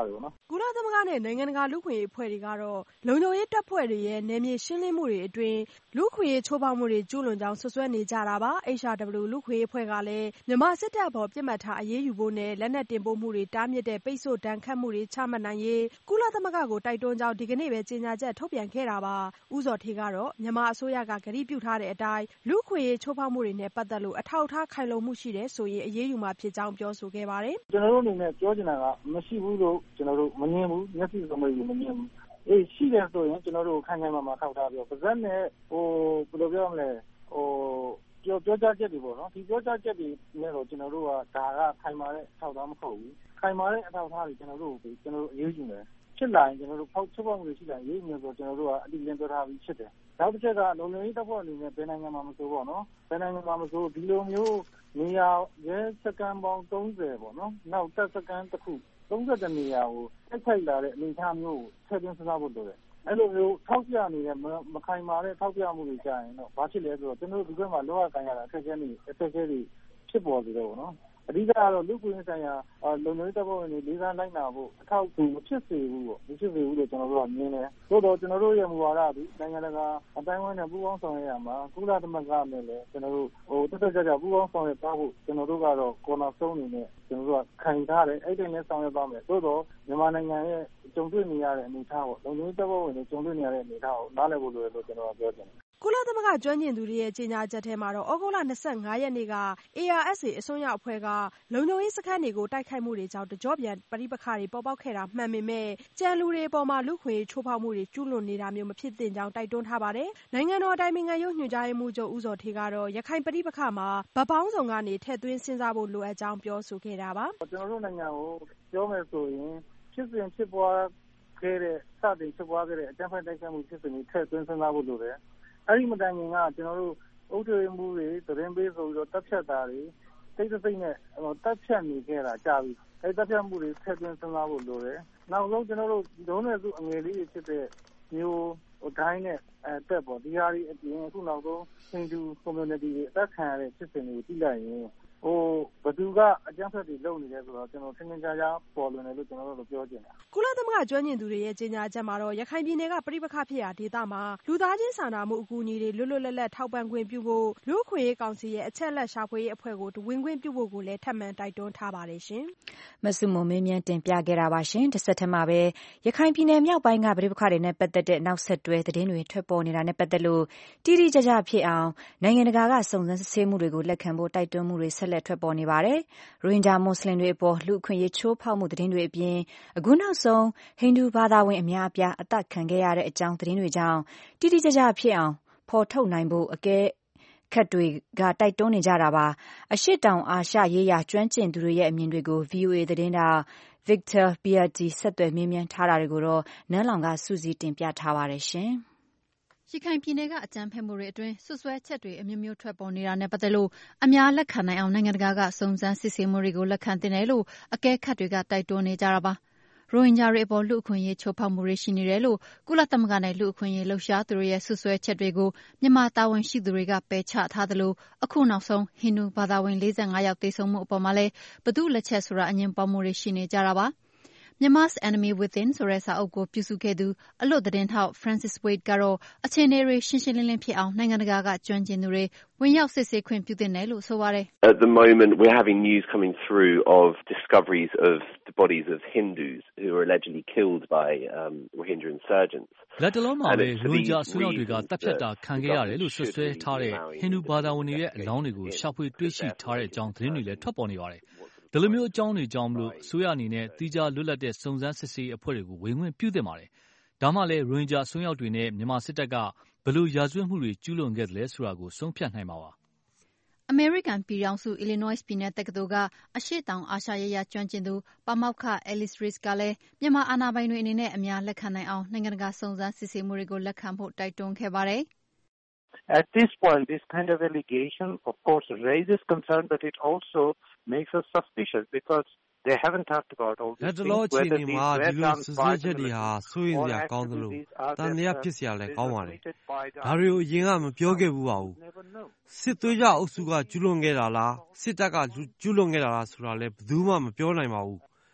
ကုလသမဂ္ဂနဲ့နိုင်ငံတကာလူ့အခွင့်အရေးအဖွဲ့တွေကတော့လုံခြုံရေးတပ်ဖွဲ့တွေရဲ့နယ်မြေရှင်းလင်းမှုတွေအတွင်းလူ့အခွင့်အရေးချိုးဖောက်မှုတွေကျူးလွန်ကြောင်းဆွဆွဲနေကြတာပါ H R W လူ့အခွင့်အရေးအဖွဲ့ကလည်းမြန်မာစစ်တပ်အပေါ်ပြစ်မှတ်ထားအရေးယူဖို့နဲ့လက်နက်တင်ပို့မှုတွေတားမြစ်တဲ့ပိတ်ဆို့ဒဏ်ခတ်မှုတွေချမှတ်နိုင်ရေးကုလသမဂ္ဂကိုတိုက်တွန်းကြောင်းဒီကနေ့ပဲကြေညာချက်ထုတ်ပြန်ခဲ့တာပါဦးဇော်ဌေးကတော့မြန်မာအစိုးရကကတိပြုထားတဲ့အတိုင်းလူ့အခွင့်အရေးချိုးဖောက်မှုတွေနဲ့ပတ်သက်လို့အထောက်အထားခိုင်လုံမှုရှိတယ်ဆိုရင်အရေးယူမှာဖြစ်ကြောင်းပြောဆိုခဲ့ပါတယ်ကျွန်တော်တို့အနေနဲ့ပြောချင်တာကမရှိဘူးလို့ကျွန်တော်တို့မငြင်းဘူးမျက်စိစုံမရမငြင်းဘူးအေးရှိတယ်ဆိုရင်ကျွန်တော်တို့ခိုင်ခိုင်မာမာထောက်ထားပြောပါဇက်နဲ့ဟိုဘယ်လိုပြောမလဲဟိုပြောပြောကြချက်တွေပေါ့နော်ဒီပြောကြချက်တွေနဲ့တော့ကျွန်တော်တို့ကဒါကခိုင်မာတဲ့ထောက်ထားမဟုတ်ဘူးခိုင်မာတဲ့အထောက်ထားတွေကျွန်တော်တို့ကိုကျွန်တော်တို့အရေးယူမယ်ဖြစ်လာရင်ကျွန်တော်တို့ဖောက်ချုပ်ဖို့ရှိလာရေးမျိုးဆိုကျွန်တော်တို့ကအတိအကျပြောထားပြီးဖြစ်တယ်နောက်တစ်ချက်ကလုံခြုံရေးတပ်ဖွဲ့အနေနဲ့ဘယ်နိုင်ငံမှာမဆိုပေါ့နော်ဘယ်နိုင်ငံမှာမဆိုဒီလိုမျိုးနေရာရဲစကန်ပေါင်းသုံးဆယ်ပေါ့နော်နောက်တပ်စကန်တစ်ခုသုံးဆယ်နေရာကိုတိုက်ခိုက်လာတဲ့အနေအထားမျိုးကိုထည့်သွင်းစဉ်းစားဖို့လိုတယ်အဲ့လိုမျိုးထောက်ပြနေတဲ့မခိုင်မာတဲ့ထောက်ပြမှုတွေကြာရင်တော့ဘာဖြစ်လဲဆိုတော့ကျွန်တော်တို့ဒီဘက်မှာလောကကန်ရတာအခက်အခဲတွေအခက်အခဲတွေဖြစ်ပေါ်နေတယ်ပေါ့နော်အဓိကတော့လူ့ခွင့်ဆိုင်ရာလုံခြုံရေးတပ်ဖွဲ့ဝင်တွေလေးစားလိုက်နာဖို့အထောက်အကူမဖြစ်စေဘူးပေါ့မဖြစ်စေဘူးလို့ကျွန်တော်တို့ကမြင်တယ်သို့တော့ကျွန်တော်တို့ရဲ့မူဝါဒကနိုင်ငံတကာအတိုင်းအဝန်နဲ့ပူးပေါင်းဆောင်ရွက်ရမှာကုလသမဂ္ဂနဲ့လည်းကျွန်တော်တို့ဟိုတက်တက်ကြကြပူးပေါင်းဆောင်ရွက်သွားဖို့ကျွန်တော်တို့ကတော့ကော်နာဆုံးအနေနဲ့ကျွန်တော်တို့ကခံထားတယ်အဲ့ဒီနဲ့ဆောင်ရွက်သွားမယ်သို့တော့မြန်မာနိုင်ငံရဲ့ကြုံတွေ့နေရတဲ့အနေအထားပေါ့လုံခြုံရေးတပ်ဖွဲ့ဝင်တွေကြုံတွေ့နေရတဲ့အနေအထားကိုနားလည်ဖို့လိုတယ်လို့ကျွန်တော်ကပြောချင်တယ်ကုလသမဂ္ဂကျွမ်းကျင်သူတွေရဲ့ကြေညာချက်ထဲမှာတော့ဩဂုတ်လ၂၅ရက်နေ့က A R S A အစွန်းရောက်အဖွဲ့ကလုံခြုံရေးစခန်းတွေကိုတိုက်ခိုက်မှုတွေကြောင့်တကြော့ပြန်ပဋိပက္ခတွေပေါ်ပေါက်ခဲ့တာမှန်ပေမဲ့ကြံလူတွေအပေါ်မှာလူ့ခွင့်ချိုးဖောက်မှုတွေကျူးလွန်နေတာမျိုးမဖြစ်သင့်ကြောင်းတိုက်တွန်းထားပါတယ်။နိုင်ငံတော်အတိုင်ပင်ခံရုံးညွှန်ကြားရေးမှူးချုပ်ဦးဇော်ဌေးကတော့ရခိုင်ပဋိပက္ခမှာဗတ်ပေါင်းစုံကနေထည့်သွင်းစဉ်းစားဖို့လိုအပ်ကြောင်းပြောဆိုခဲ့တာပါ။ကျွန်တော်တို့နိုင်ငံကိုပြောမယ်ဆိုရင်ဖြစ်စဉ်ဖြစ်ပွားခဲ့တဲ့စတင်ဖြစ်ပွားခဲ့တဲ့အကြမ်းဖက်တိုက်ခိုက်မှုဖြစ်စဉ်တွေထည့်သွင်းစဉ်းစားဖို့လိုတယ်။အဲ့ဒီမတိုင်ခင်ကကျွန်တော်တို့အုပ်ချုပ်ရေးမှုတွေသတင်းပေးဆိုပြီးတော့တပ်ဖြတ်တာတွေစိတ်စိတ်နဲ့တပ်ဖြတ်နေခဲ့တာကြာပြီအဲ့တပ်ဖြတ်မှုတွေထည့်သွင်းစဉ်းစားဖို့လိုတယ်နောက်ဆုံးကျွန်တော်တို့ဒုံးနယ်စုအငယ်လေးတွေဖြစ်တဲ့မျိုးဟိုတိုင်းနဲ့အဲတက်ပေါ့ဒီဟာတွေအပြင်အခုနောက်ဆုံးဟိန္ဒူ community တွေအသက်ခံရတဲ့ဖြစ်စဉ်တွေကိုကြည့်လိုက်ရင်ဟိုဘသူကအကြမ်းဖက်တွေလုပ်နေတယ်ဆိုတော့ကျွန်တော်သင်္ကြန်ကြားပေါ်လွင်တယ်လို့ကျွန်တော်တို့ပြောချင်တာကုလသမဂ္ဂကျွမ်းကျင်သူတွေရဲ့ကြေညာချက်မှာတော့ရခိုင်ပြည်နယ်ကပဋိပက္ခဖြစ်ရာဒေသမှာလူသားချင်းစာနာမှုအကူအညီတွေလွတ်လွတ်လပ်လပ်ထောက်ပံ့ခွင့်ပြုဖို့လူ့အခွင့်အရေးကောင်စီရဲ့အချက်အလက်ရှာဖွေရေးအဖွဲ့ကိုဝင်ခွင့်ပြုဖို့ကိုလည်းထပ်မံတိုက်တွန်းထားပါတယ်ရှင်မဆုမွန်မင်းမြန်းတင်ပြခဲ့တာပါရှင်တစ်ဆက်တည်းမှာပဲရခိုင်ပြည်နယ်မြောက်ပိုင်းကပဋိပက္ခတွေနဲ့ပတ်သက်တဲ့နောက်ဆက်တွဲသတင်းတွေထွက်ပေါ်နေတာနဲ့ပတ်သက်လို့တိတိကျကျဖြစ်အောင်နိုင်ငံတကာကစုံစမ်းစစ်ဆေးမှုတွေကိုလက်ခံဖို့တိုက်တွန်းမှုတွေဆက်လက်ထွက်ပေါ်နေပါတယ်။ရိုဟင်ဂျာမွတ်စလင်တွေအပေါ်လူ့အခွင့်အရေးချိုးဖောက်မှုသတင်းတွေအပြင်အခုနောက်ဆုံးဟိန္ဒူဘာသာဝင်အများအပြားအသက်ခံခဲ့ရတဲ့အကြောင်းသတင်းတွေကြောင့်တိတိကျကျဖြစ်အောင်ဖော်ထုတ်နိုင်ဖို့အကဲခတ်တွေကတိုက်တွန်းနေကြတာပါ။အရှေ့တောင်အာရှရေးရာကျွမ်းကျင်သူတွေရဲ့အမြင်တွေကို V O A သတင်းတောက် Victor Beattie ဆက်သွယ်မေးမြန်းထားတာတွေကိုတော့နန်းလောင်ကစူးစီးတင်ပြထားပါတယ်ရှင်။ရခိုင်ပြည်နယ်ကအကြမ်းဖက်မှုတွေအတွင်းဆွဆွဲချက်တွေအမျိုးမျိုးထွက်ပေါ်နေတာနဲ့ပတ်သက်လို့အများလက်ခံနိုင်အောင်နိုင်ငံတကာကစုံစမ်းစစ်ဆေးမှုတွေကိုလက်ခံသင့်တယ်လို့အကဲခတ်တွေကတိုက်တွန်းနေကြတာပါ။ရိုဟင်ဂျာတွေအပေါ်လူ့အခွင့်အရေးချိုးဖောက်မှုတွေရှိနေတယ်လို့ကုလသမဂ္ဂနဲ့လူ့အခွင့်အရေးလှုပ်ရှားသူတွေရဲ့ဆွဆွဲချက်တွေကိုမြန်မာတာဝန်ရှိသူတွေကပယ်ချထားသလိုအခုနောက်ဆုံးဟိန္ဒူဘာသာဝင်၄၅ယောက်သေဆုံးမှုအပေါ်မှာလည်းဘယ်သူ့လက်ချက်ဆိုတာအငြင်းပွားမှုတွေရှိနေကြတာပါ။ Myanmar's Enemy Within ဆိုတဲ့စာအုပ်ကိုပြုစုခဲ့သူအလွတ်သတင်းထောက် Francis Wade ကတော့အခြေအနေတွေရှင်းရှင်းလင်းလင်းဖြစ်အောင်နိုင်ငံတကာကကျွမ်းကျင်သူတွေဝင်ရောက်စစ်ဆေးခွင့်ပြုသင့်တယ်လို့ဆိုပါတယ်။ At the moment we're having news coming through of discoveries of the bodies of Hindus who were allegedly killed by um, Rohingya insurgents. လက်တလုံးမှာပဲရိုဟင်ဂျာအစွန်းရောက်တွေကတပ်ဖြတ်တာခံခဲ့ရတယ်လို့ဆွဆွဲထားတဲ့ဟိန္ဒူဘာသာဝင်တွေရဲ့အလောင်းတွေကိုရှာဖွေတွေ့ရှိထားတဲ့အကြောင်းသတင်းတွေလည်းထွက်ပေါ်နေပါတယ်။ဒီလိုမျိုးအကြောင်းတွေကြောင့်မလို့အစိုးရအနေနဲ့တိကျလွတ်လပ်တဲ့စုံစမ်းစစ်ဆေးအဖွဲ့တွေကိုဝင်ခွင့်ပြုသင့်ပါတယ်။ဒါမှလည်းရိုဟင်ဂျာအစွန်းရောက်တွေနဲ့မြန်မာစစ်တပ်ကဘယ်လိုရာဇဝတ်မှုတွေကျူးလွန်ခဲ့သလဲဆိုတာကိုဆုံးဖြတ်နိုင်မှာပါ။အမေရိကန်ပြည်ထောင်စု Illinois ပြည်နယ်တက္ကသိုလ်ကအရှေ့တောင်အာရှရေးရာကျွမ်းကျင်သူပါမောက္ခ Alice Rees ကလည်းမြန်မာအာဏာပိုင်တွေအနေနဲ့အများလက်ခံနိုင်အောင်နိုင်ငံတကာစုံစမ်းစစ်ဆေးမှုတွေကိုလက်ခံဖို့တိုက်တွန်းခဲ့ပါတယ်။ At this point, this kind of allegation, of course, raises concern, but it also makes us suspicious because they haven't talked about all these things. Whether these were done by the military or activities are they ဖြစ်စရာလည်းကောင်းပါတယ်။ဒါတွေကိုအရင်ကမပြောခဲ့ဘူးပါဘူး။စစ်သွေးကြအုပ်စုကကျူးလွန်ခဲ့တာလားစစ်တပ်ကကျူးလွန်ခဲ့တာလားဆိုတာလည်းဘယ်သူမှမပြောနိုင်ပါဘူး။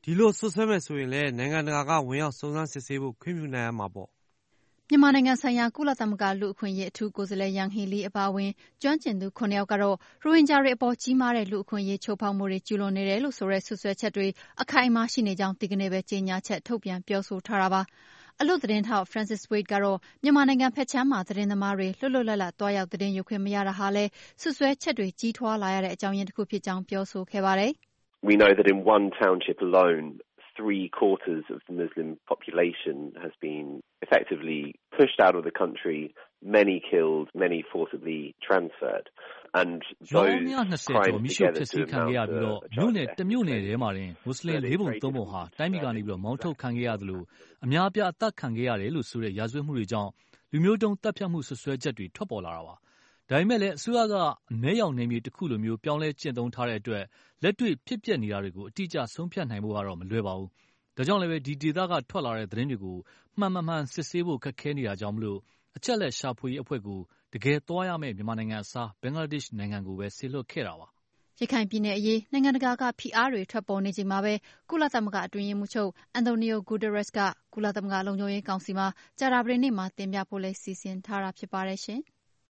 ဒီလိုဆွဆွဲမဲ့ဆိုရင်လည်းနိုင်ငံတကာကဝင်ရောက်စုံစမ်းစစ်ဆေးဖို့ခွင့်ပြုနိုင်ရမှာပေါ့မြန်မာနိုင်ငံဆိုင်ရာကုလသမဂ္ဂလူ့အခွင့်အရေးအထူးကိုယ်စားလှယ်ယန်ဟီလီအပါအဝင်ကျွမ်းကျင်သူခုနှစ်ယောက်ကတော့ရိုဟင်ဂျာတွေအပေါ်ကြီးမားတဲ့လူ့အခွင့်အရေးချိုးဖောက်မှုတွေကျူးလွန်နေတယ်လို့ဆိုတဲ့ဆွဆွဲချက်တွေအခိုင်အမာရှိနေကြောင်းဒီကနေ့ပဲကြေညာချက်ထုတ်ပြန်ပြောဆိုထားတာပါအလွတ်သတင်းထောက် Francis Wade ကတော့မြန်မာနိုင်ငံဖက်ချမ်းမှာသတင်းသမားတွေလွတ်လွတ်လပ်လပ်တွားရောက်သတင်းယူခွင့်မရတာဟာလည်းဆွဆွဲချက်တွေကြီးထွားလာရတဲ့အကြောင်းရင်းတစ်ခုဖြစ်ကြောင်းပြောဆိုခဲ့ပါတယ် We know that in one township alone three quarters of the Muslim population has been effectively pushed out of the country, many killed, many forcibly transferred. And those crimes together to amount to a မြို့နယ်တစ်မြို့နယ်ထဲမှာတင်မွတ်စလင်လေးပုံသုံးပုံဟာတိုင်းပြည်ကနေပြီးတော့မောင်းထုတ်ခံခဲ့ရတယ်လို့အများအပြားအသက်ခံခဲ့ရတယ်လို့ဆိုတဲ့ရာဇဝတ်မှုတွေကြောင့်လူမျိုးတုံးတပ်ဖြတ်မှုဆွဆွဲချက်တွေထွက်ပေါ်လာတာပါဒါပေမဲ့လည်းအစိုးရကအမဲရောင်နေမြေတစ်ခုလိုမျိုးပြောင်းလဲကျင့်သုံးထားတဲ့အတွက်လက်တွေ့ဖြစ်ပျက်နေတာတွေကိုအတိအကျဆုံးဖြတ်နိုင်ဖို့ကတော့မလွယ်ပါဘူး။ဒါကြောင့်လည်းပဲဒီဒေသကထွက်လာတဲ့သတင်းတွေကိုမှန်မှန်မှန်စစ်ဆေးဖို့ခက်ခဲနေတာကြောင့်မလို့အချက်လက်ရှာဖွေရေးအဖွဲ့ကိုတကယ်သွားရမယ့်မြန်မာနိုင်ငံအစားဘင်္ဂလားဒေ့ရှ်နိုင်ငံကိုပဲဆေလွတ်ခဲ့တာပါ။ရခိုင်ပြည်နယ်အရေးနိုင်ငံတကာကဖိအားတွေထွက်ပေါ်နေချိန်မှာပဲကုလသမဂ္ဂအတွင်းရေးမှူးချုပ်အန်တိုနီယိုဂူတရက်စ်ကကုလသမဂ္ဂလုံခြုံရေးကောင်စီမှာကြာသပတေးနေ့မှာတင်ပြဖို့လဲစီစဉ်ထားတာဖြစ်ပါတယ်ရှင်။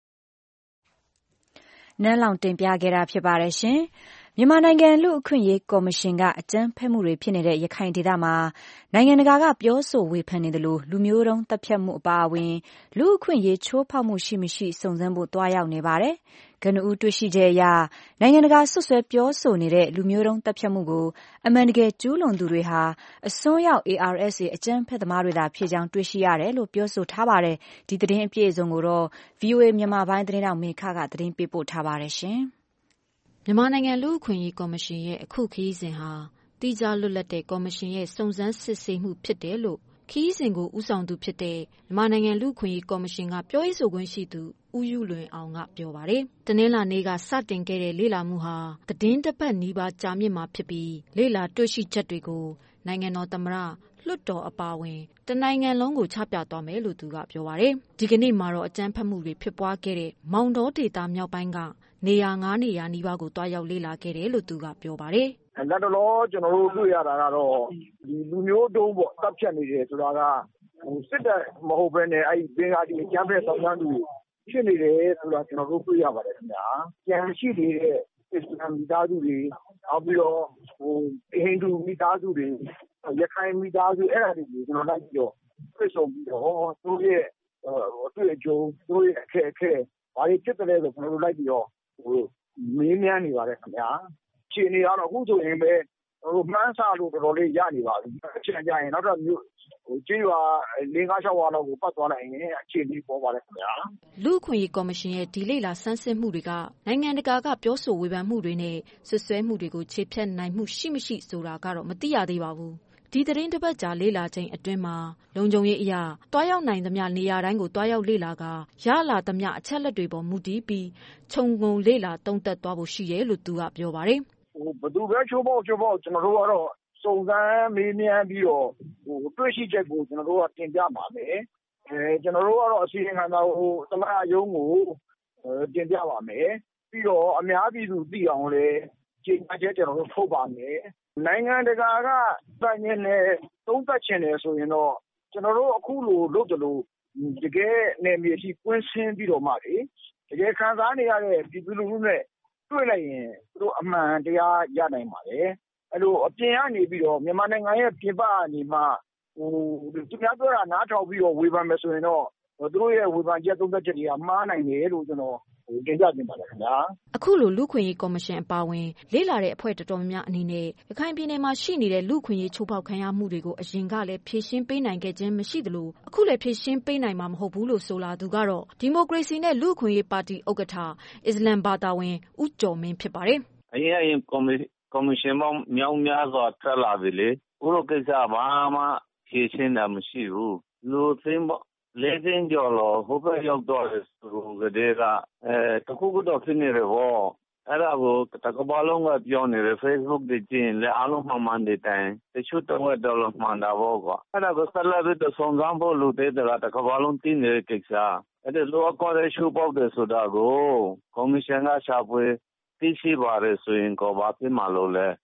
နန်းလောင်တင်ပြခဲ့တာဖြစ်ပါတယ်ရှင်။မြန်မာနိုင်ငံလူ့အခွင့်အရေးကော်မရှင်ကအကြမ်းဖက်မှုတွေဖြစ်နေတဲ့ရခိုင်ဒေသမှာနိုင်ငံတကာကပြောဆိုဝေဖန်နေတယ်လို့လူမျိုးတုံးတပ်ဖြတ်မှုအပါအဝင်လူ့အခွင့်အရေးချိုးဖောက်မှုရှိမရှိစုံစမ်းဖို့တွားရောက်နေပါတယ်။ကနဦးတွေ့ရှိချက်အရနိုင်ငံတကာဆွဆွဲပြောဆိုနေတဲ့လူမျိုးတုံးတပ်ဖြတ်မှုကိုအမှန်တကယ်ကျူးလွန်သူတွေဟာအစွန်းရောက် A R S A အကြမ်းဖက်သမားတွေသာဖြစ်ကြောင်းတွေ့ရှိရတယ်လို့ပြောဆိုထားပါတယ်။ဒီသတင်းအပြည့်အစုံကိုတော့ V O A မြန်မာပိုင်းသတင်းတောက်မေခကသတင်းပေးပို့ထားပါတယ်ရှင်။မြန်မာနိုင်ငံလူ့အခွင့်အရေးကော်မရှင်ရဲ့အခုခရီးစဉ်ဟာတိကျလွတ်လပ်တဲ့ကော်မရှင်ရဲ့စုံစမ်းစစ်ဆေးမှုဖြစ်တယ်လို့ခရီးစဉ်ကိုဦးဆောင်သူဖြစ်တဲ့မြန်မာနိုင်ငံလူ့အခွင့်အရေးကော်မရှင်ကပြောရေးဆိုခွင့်ရှိသူဦးယူလွင်အောင်ကပြောပါတယ်။တနင်္လာနေ့ကစတင်ခဲ့တဲ့လေ့လာမှုဟာသတင်းတစ်ပတ်နီးပါးကြာမြင့်မှာဖြစ်ပြီးလေ့လာတွေ့ရှိချက်တွေကိုနိုင်ငံတော်သမ္မတလွှတ်တော်အပါအဝင်တနိုင်ငံလုံးကိုချပြသွားမယ်လို့သူကပြောပါတယ်။ဒီကနေ့မှာတော့အကြမ်းဖက်မှုတွေဖြစ်ပွားခဲ့တဲ့မောင်တောဒေသမြောက်ပိုင်းကနေရာငါးနေရာနီးပါးကိုတွားရောက်လေ့လာခဲ့တယ်လို့သူကပြောပါတယ်။လက်တော်တော့ကျွန်တော်တို့တွေ့ရတာကတော့ဒီလူမျိုးတုံးပေါ့တပ်ဖြတ်နေတယ်ဆိုတာကဟိုစစ်တပ်မဟုတ်ဘဲနဲ့အဲ့ဒီဘင်္ဂါလီကျမ်းဖက်ဆောင်ရမ်းသူဖြစ်နေတယ်ဆိုတာကျွန်တော်တို့တွေ့ရပါတယ်ခင်ဗျာ။ကျန်ရှိနေတဲ့အစ္စလာမ်မိသားစုတွေနောက်ပြီးတော့ဟိုဟိန္ဒူမိသားစုတွေရခိုင်မိသားစုအဲ့ဒါတွေကိုကျွန်တော်လိုက်ပြီးတော့တွေ့ဆုံပြီးတော့သူတို့ရဲ့အတွေ့အကြုံသူတို့ရဲ့အခက်အခဲဘာတွေဖြစ်တယ်လဲဆိုကျွန်တော်တို့လိုက်ပြီးတော့ဟိုမင်းများနေပါတယ်ခင်ဗျာခြေနေရတော့အခုဆိုရင်ပဲဟိုမှန်းဆလို့တော်တော်လေးရနေပါပြီအချိန်ကြရင်နောက်တော့မြို့ဟိုကျေးရွာ၄၅၆ဝါလောက်ကိုပတ်သွားနိုင်ရင်အခြေအနေပေါ်ပါတယ်ခင်ဗျာလူ့အခွင့်အရေးကော်မရှင်ရဲ့ဒီလေ့လာဆန်းစစ်မှုတွေကနိုင်ငံတကာကပြောဆိုဝေဖန်မှုတွေနဲ့ဆွဆွဲမှုတွေကိုခြေဖြတ်နိုင်မှုရှိမရှိဆိုတာကတော့မသိရသေးပါဘူးဒီသတင်းတစ်ပတ်ကြာလေ့လာခြင်းအတွင်းမှာလုံခြုံရေးအရာတွားရောက်နိုင်သမျှနေရာတိုင်းကိုတွားရောက်လေ့လာကရလာသမျှအချက်လက်တွေပေါ်မူတည်ပြီးခြုံငုံလေ့လာသုံးသပ်သွားဖို့ရှိတယ်လို့သူကပြောပါတယ်ဟိုဘယ်သူပဲချိုးပေါက်ချိုးပေါက်ကျွန်တော်တို့ကတော့စုံစမ်းမေးမြန်းပြီးတော့ဟိုတွေ့ရှိချက်ကိုကျွန်တော်တို့ကတင်ပြပါမယ်အဲကျွန်တော်တို့ကတော့အစီအစဉ်ခံတာဟိုသမရယုံကိုတင်ပြပါမယ်ပြီးတော့အများပြည်သူသိအောင်လည်းကြေညာချက်ကျွန်တော်တို့ထုတ်ပါမယ်နိုင်ငံတကာကတိုင်နေနဲ့သုံးသပ်ချင်တယ်ဆိုရင်တော့ကျွန်တော်တို့အခုလိုလုပ်ကြလို့တကယ်နယ်မြေရှိကွင်းဆင်းပြီးတော့မှလေတကယ်ခံစားနေရတဲ့ပြည်သူလူထုနဲ့တွေ့လိုက်ရင်သူတို့အမှန်တရားရနိုင်ပါလေအဲ့လိုအပြင်ကနေပြီးတော့မြန်မာနိုင်ငံရဲ့ပြင်ပကနေမှဟိုသူများပြောတာနားထောင်ပြီးတော့ဝေဖန်မယ်ဆိုရင်တော့သူတို့ရဲ့ဝေဖန်ချက်သုံးသပ်ချက်တွေကမှားနိုင်တယ်လို့ကျွန်တော်တင်ပြတင်ပါတယ်ခင်ဗျာအခုလိုလူခွင့်ရေးကော်မရှင်အပါအဝင်လေ့လာတဲ့အဖွဲ့တော်တော်များများအနေနဲ့ရခိုင်ပြည်နယ်မှာရှိနေတဲ့လူခွင့်ရေးချိုးဖောက်ခံရမှုတွေကိုအရင်ကလည်းဖြေရှင်းပေးနိုင်ခဲ့ခြင်းမရှိသလိုအခုလည်းဖြေရှင်းပေးနိုင်မှာမဟုတ်ဘူးလို့ဆိုလာသူကတော့ဒီမိုကရေစီနဲ့လူခွင့်ရေးပါတီဥက္ကဋ္ဌအစ္စလမ်ဘာသာဝင်ဦးကျော်မင်းဖြစ်ပါတယ်အရင်အရင်ကော်မရှင်ပေါင်းမြောက်များစွာထွက်လာပြီလေဘုလိုကိစ္စဘာမှဖြေရှင်းတာမရှိဘူးလူသိမ်းလေးသိန်းကျော်လို့ဟိုဘက်ရောက်တော့ဆိုကြတဲ့ကအဲတခုကတော့ဖြစ်နေတယ်ဟောအဲ့ဒါကိုတကဘာလုံးကပြောနေတယ် Facebook တွေကျင်းလဲအားလုံးမှန်မှန်တဲ့တိုင်တချို့တော့တော့မှန်တာဘောကွာအဲ့ဒါကိုဆက်လက်ပြီးဆုံးစမ်းဖို့လူတဲ့ကတကဘာလုံးတင်းနေတဲ့ကိစ္စအဲ့ဒါလောကရဲရှုပေါက်တယ်ဆိုတာကိုကော်မရှင်ကရှာဖွေသိရှိပါတယ်ဆိုရင်ကောဘာဖြစ်မှာလို့လဲ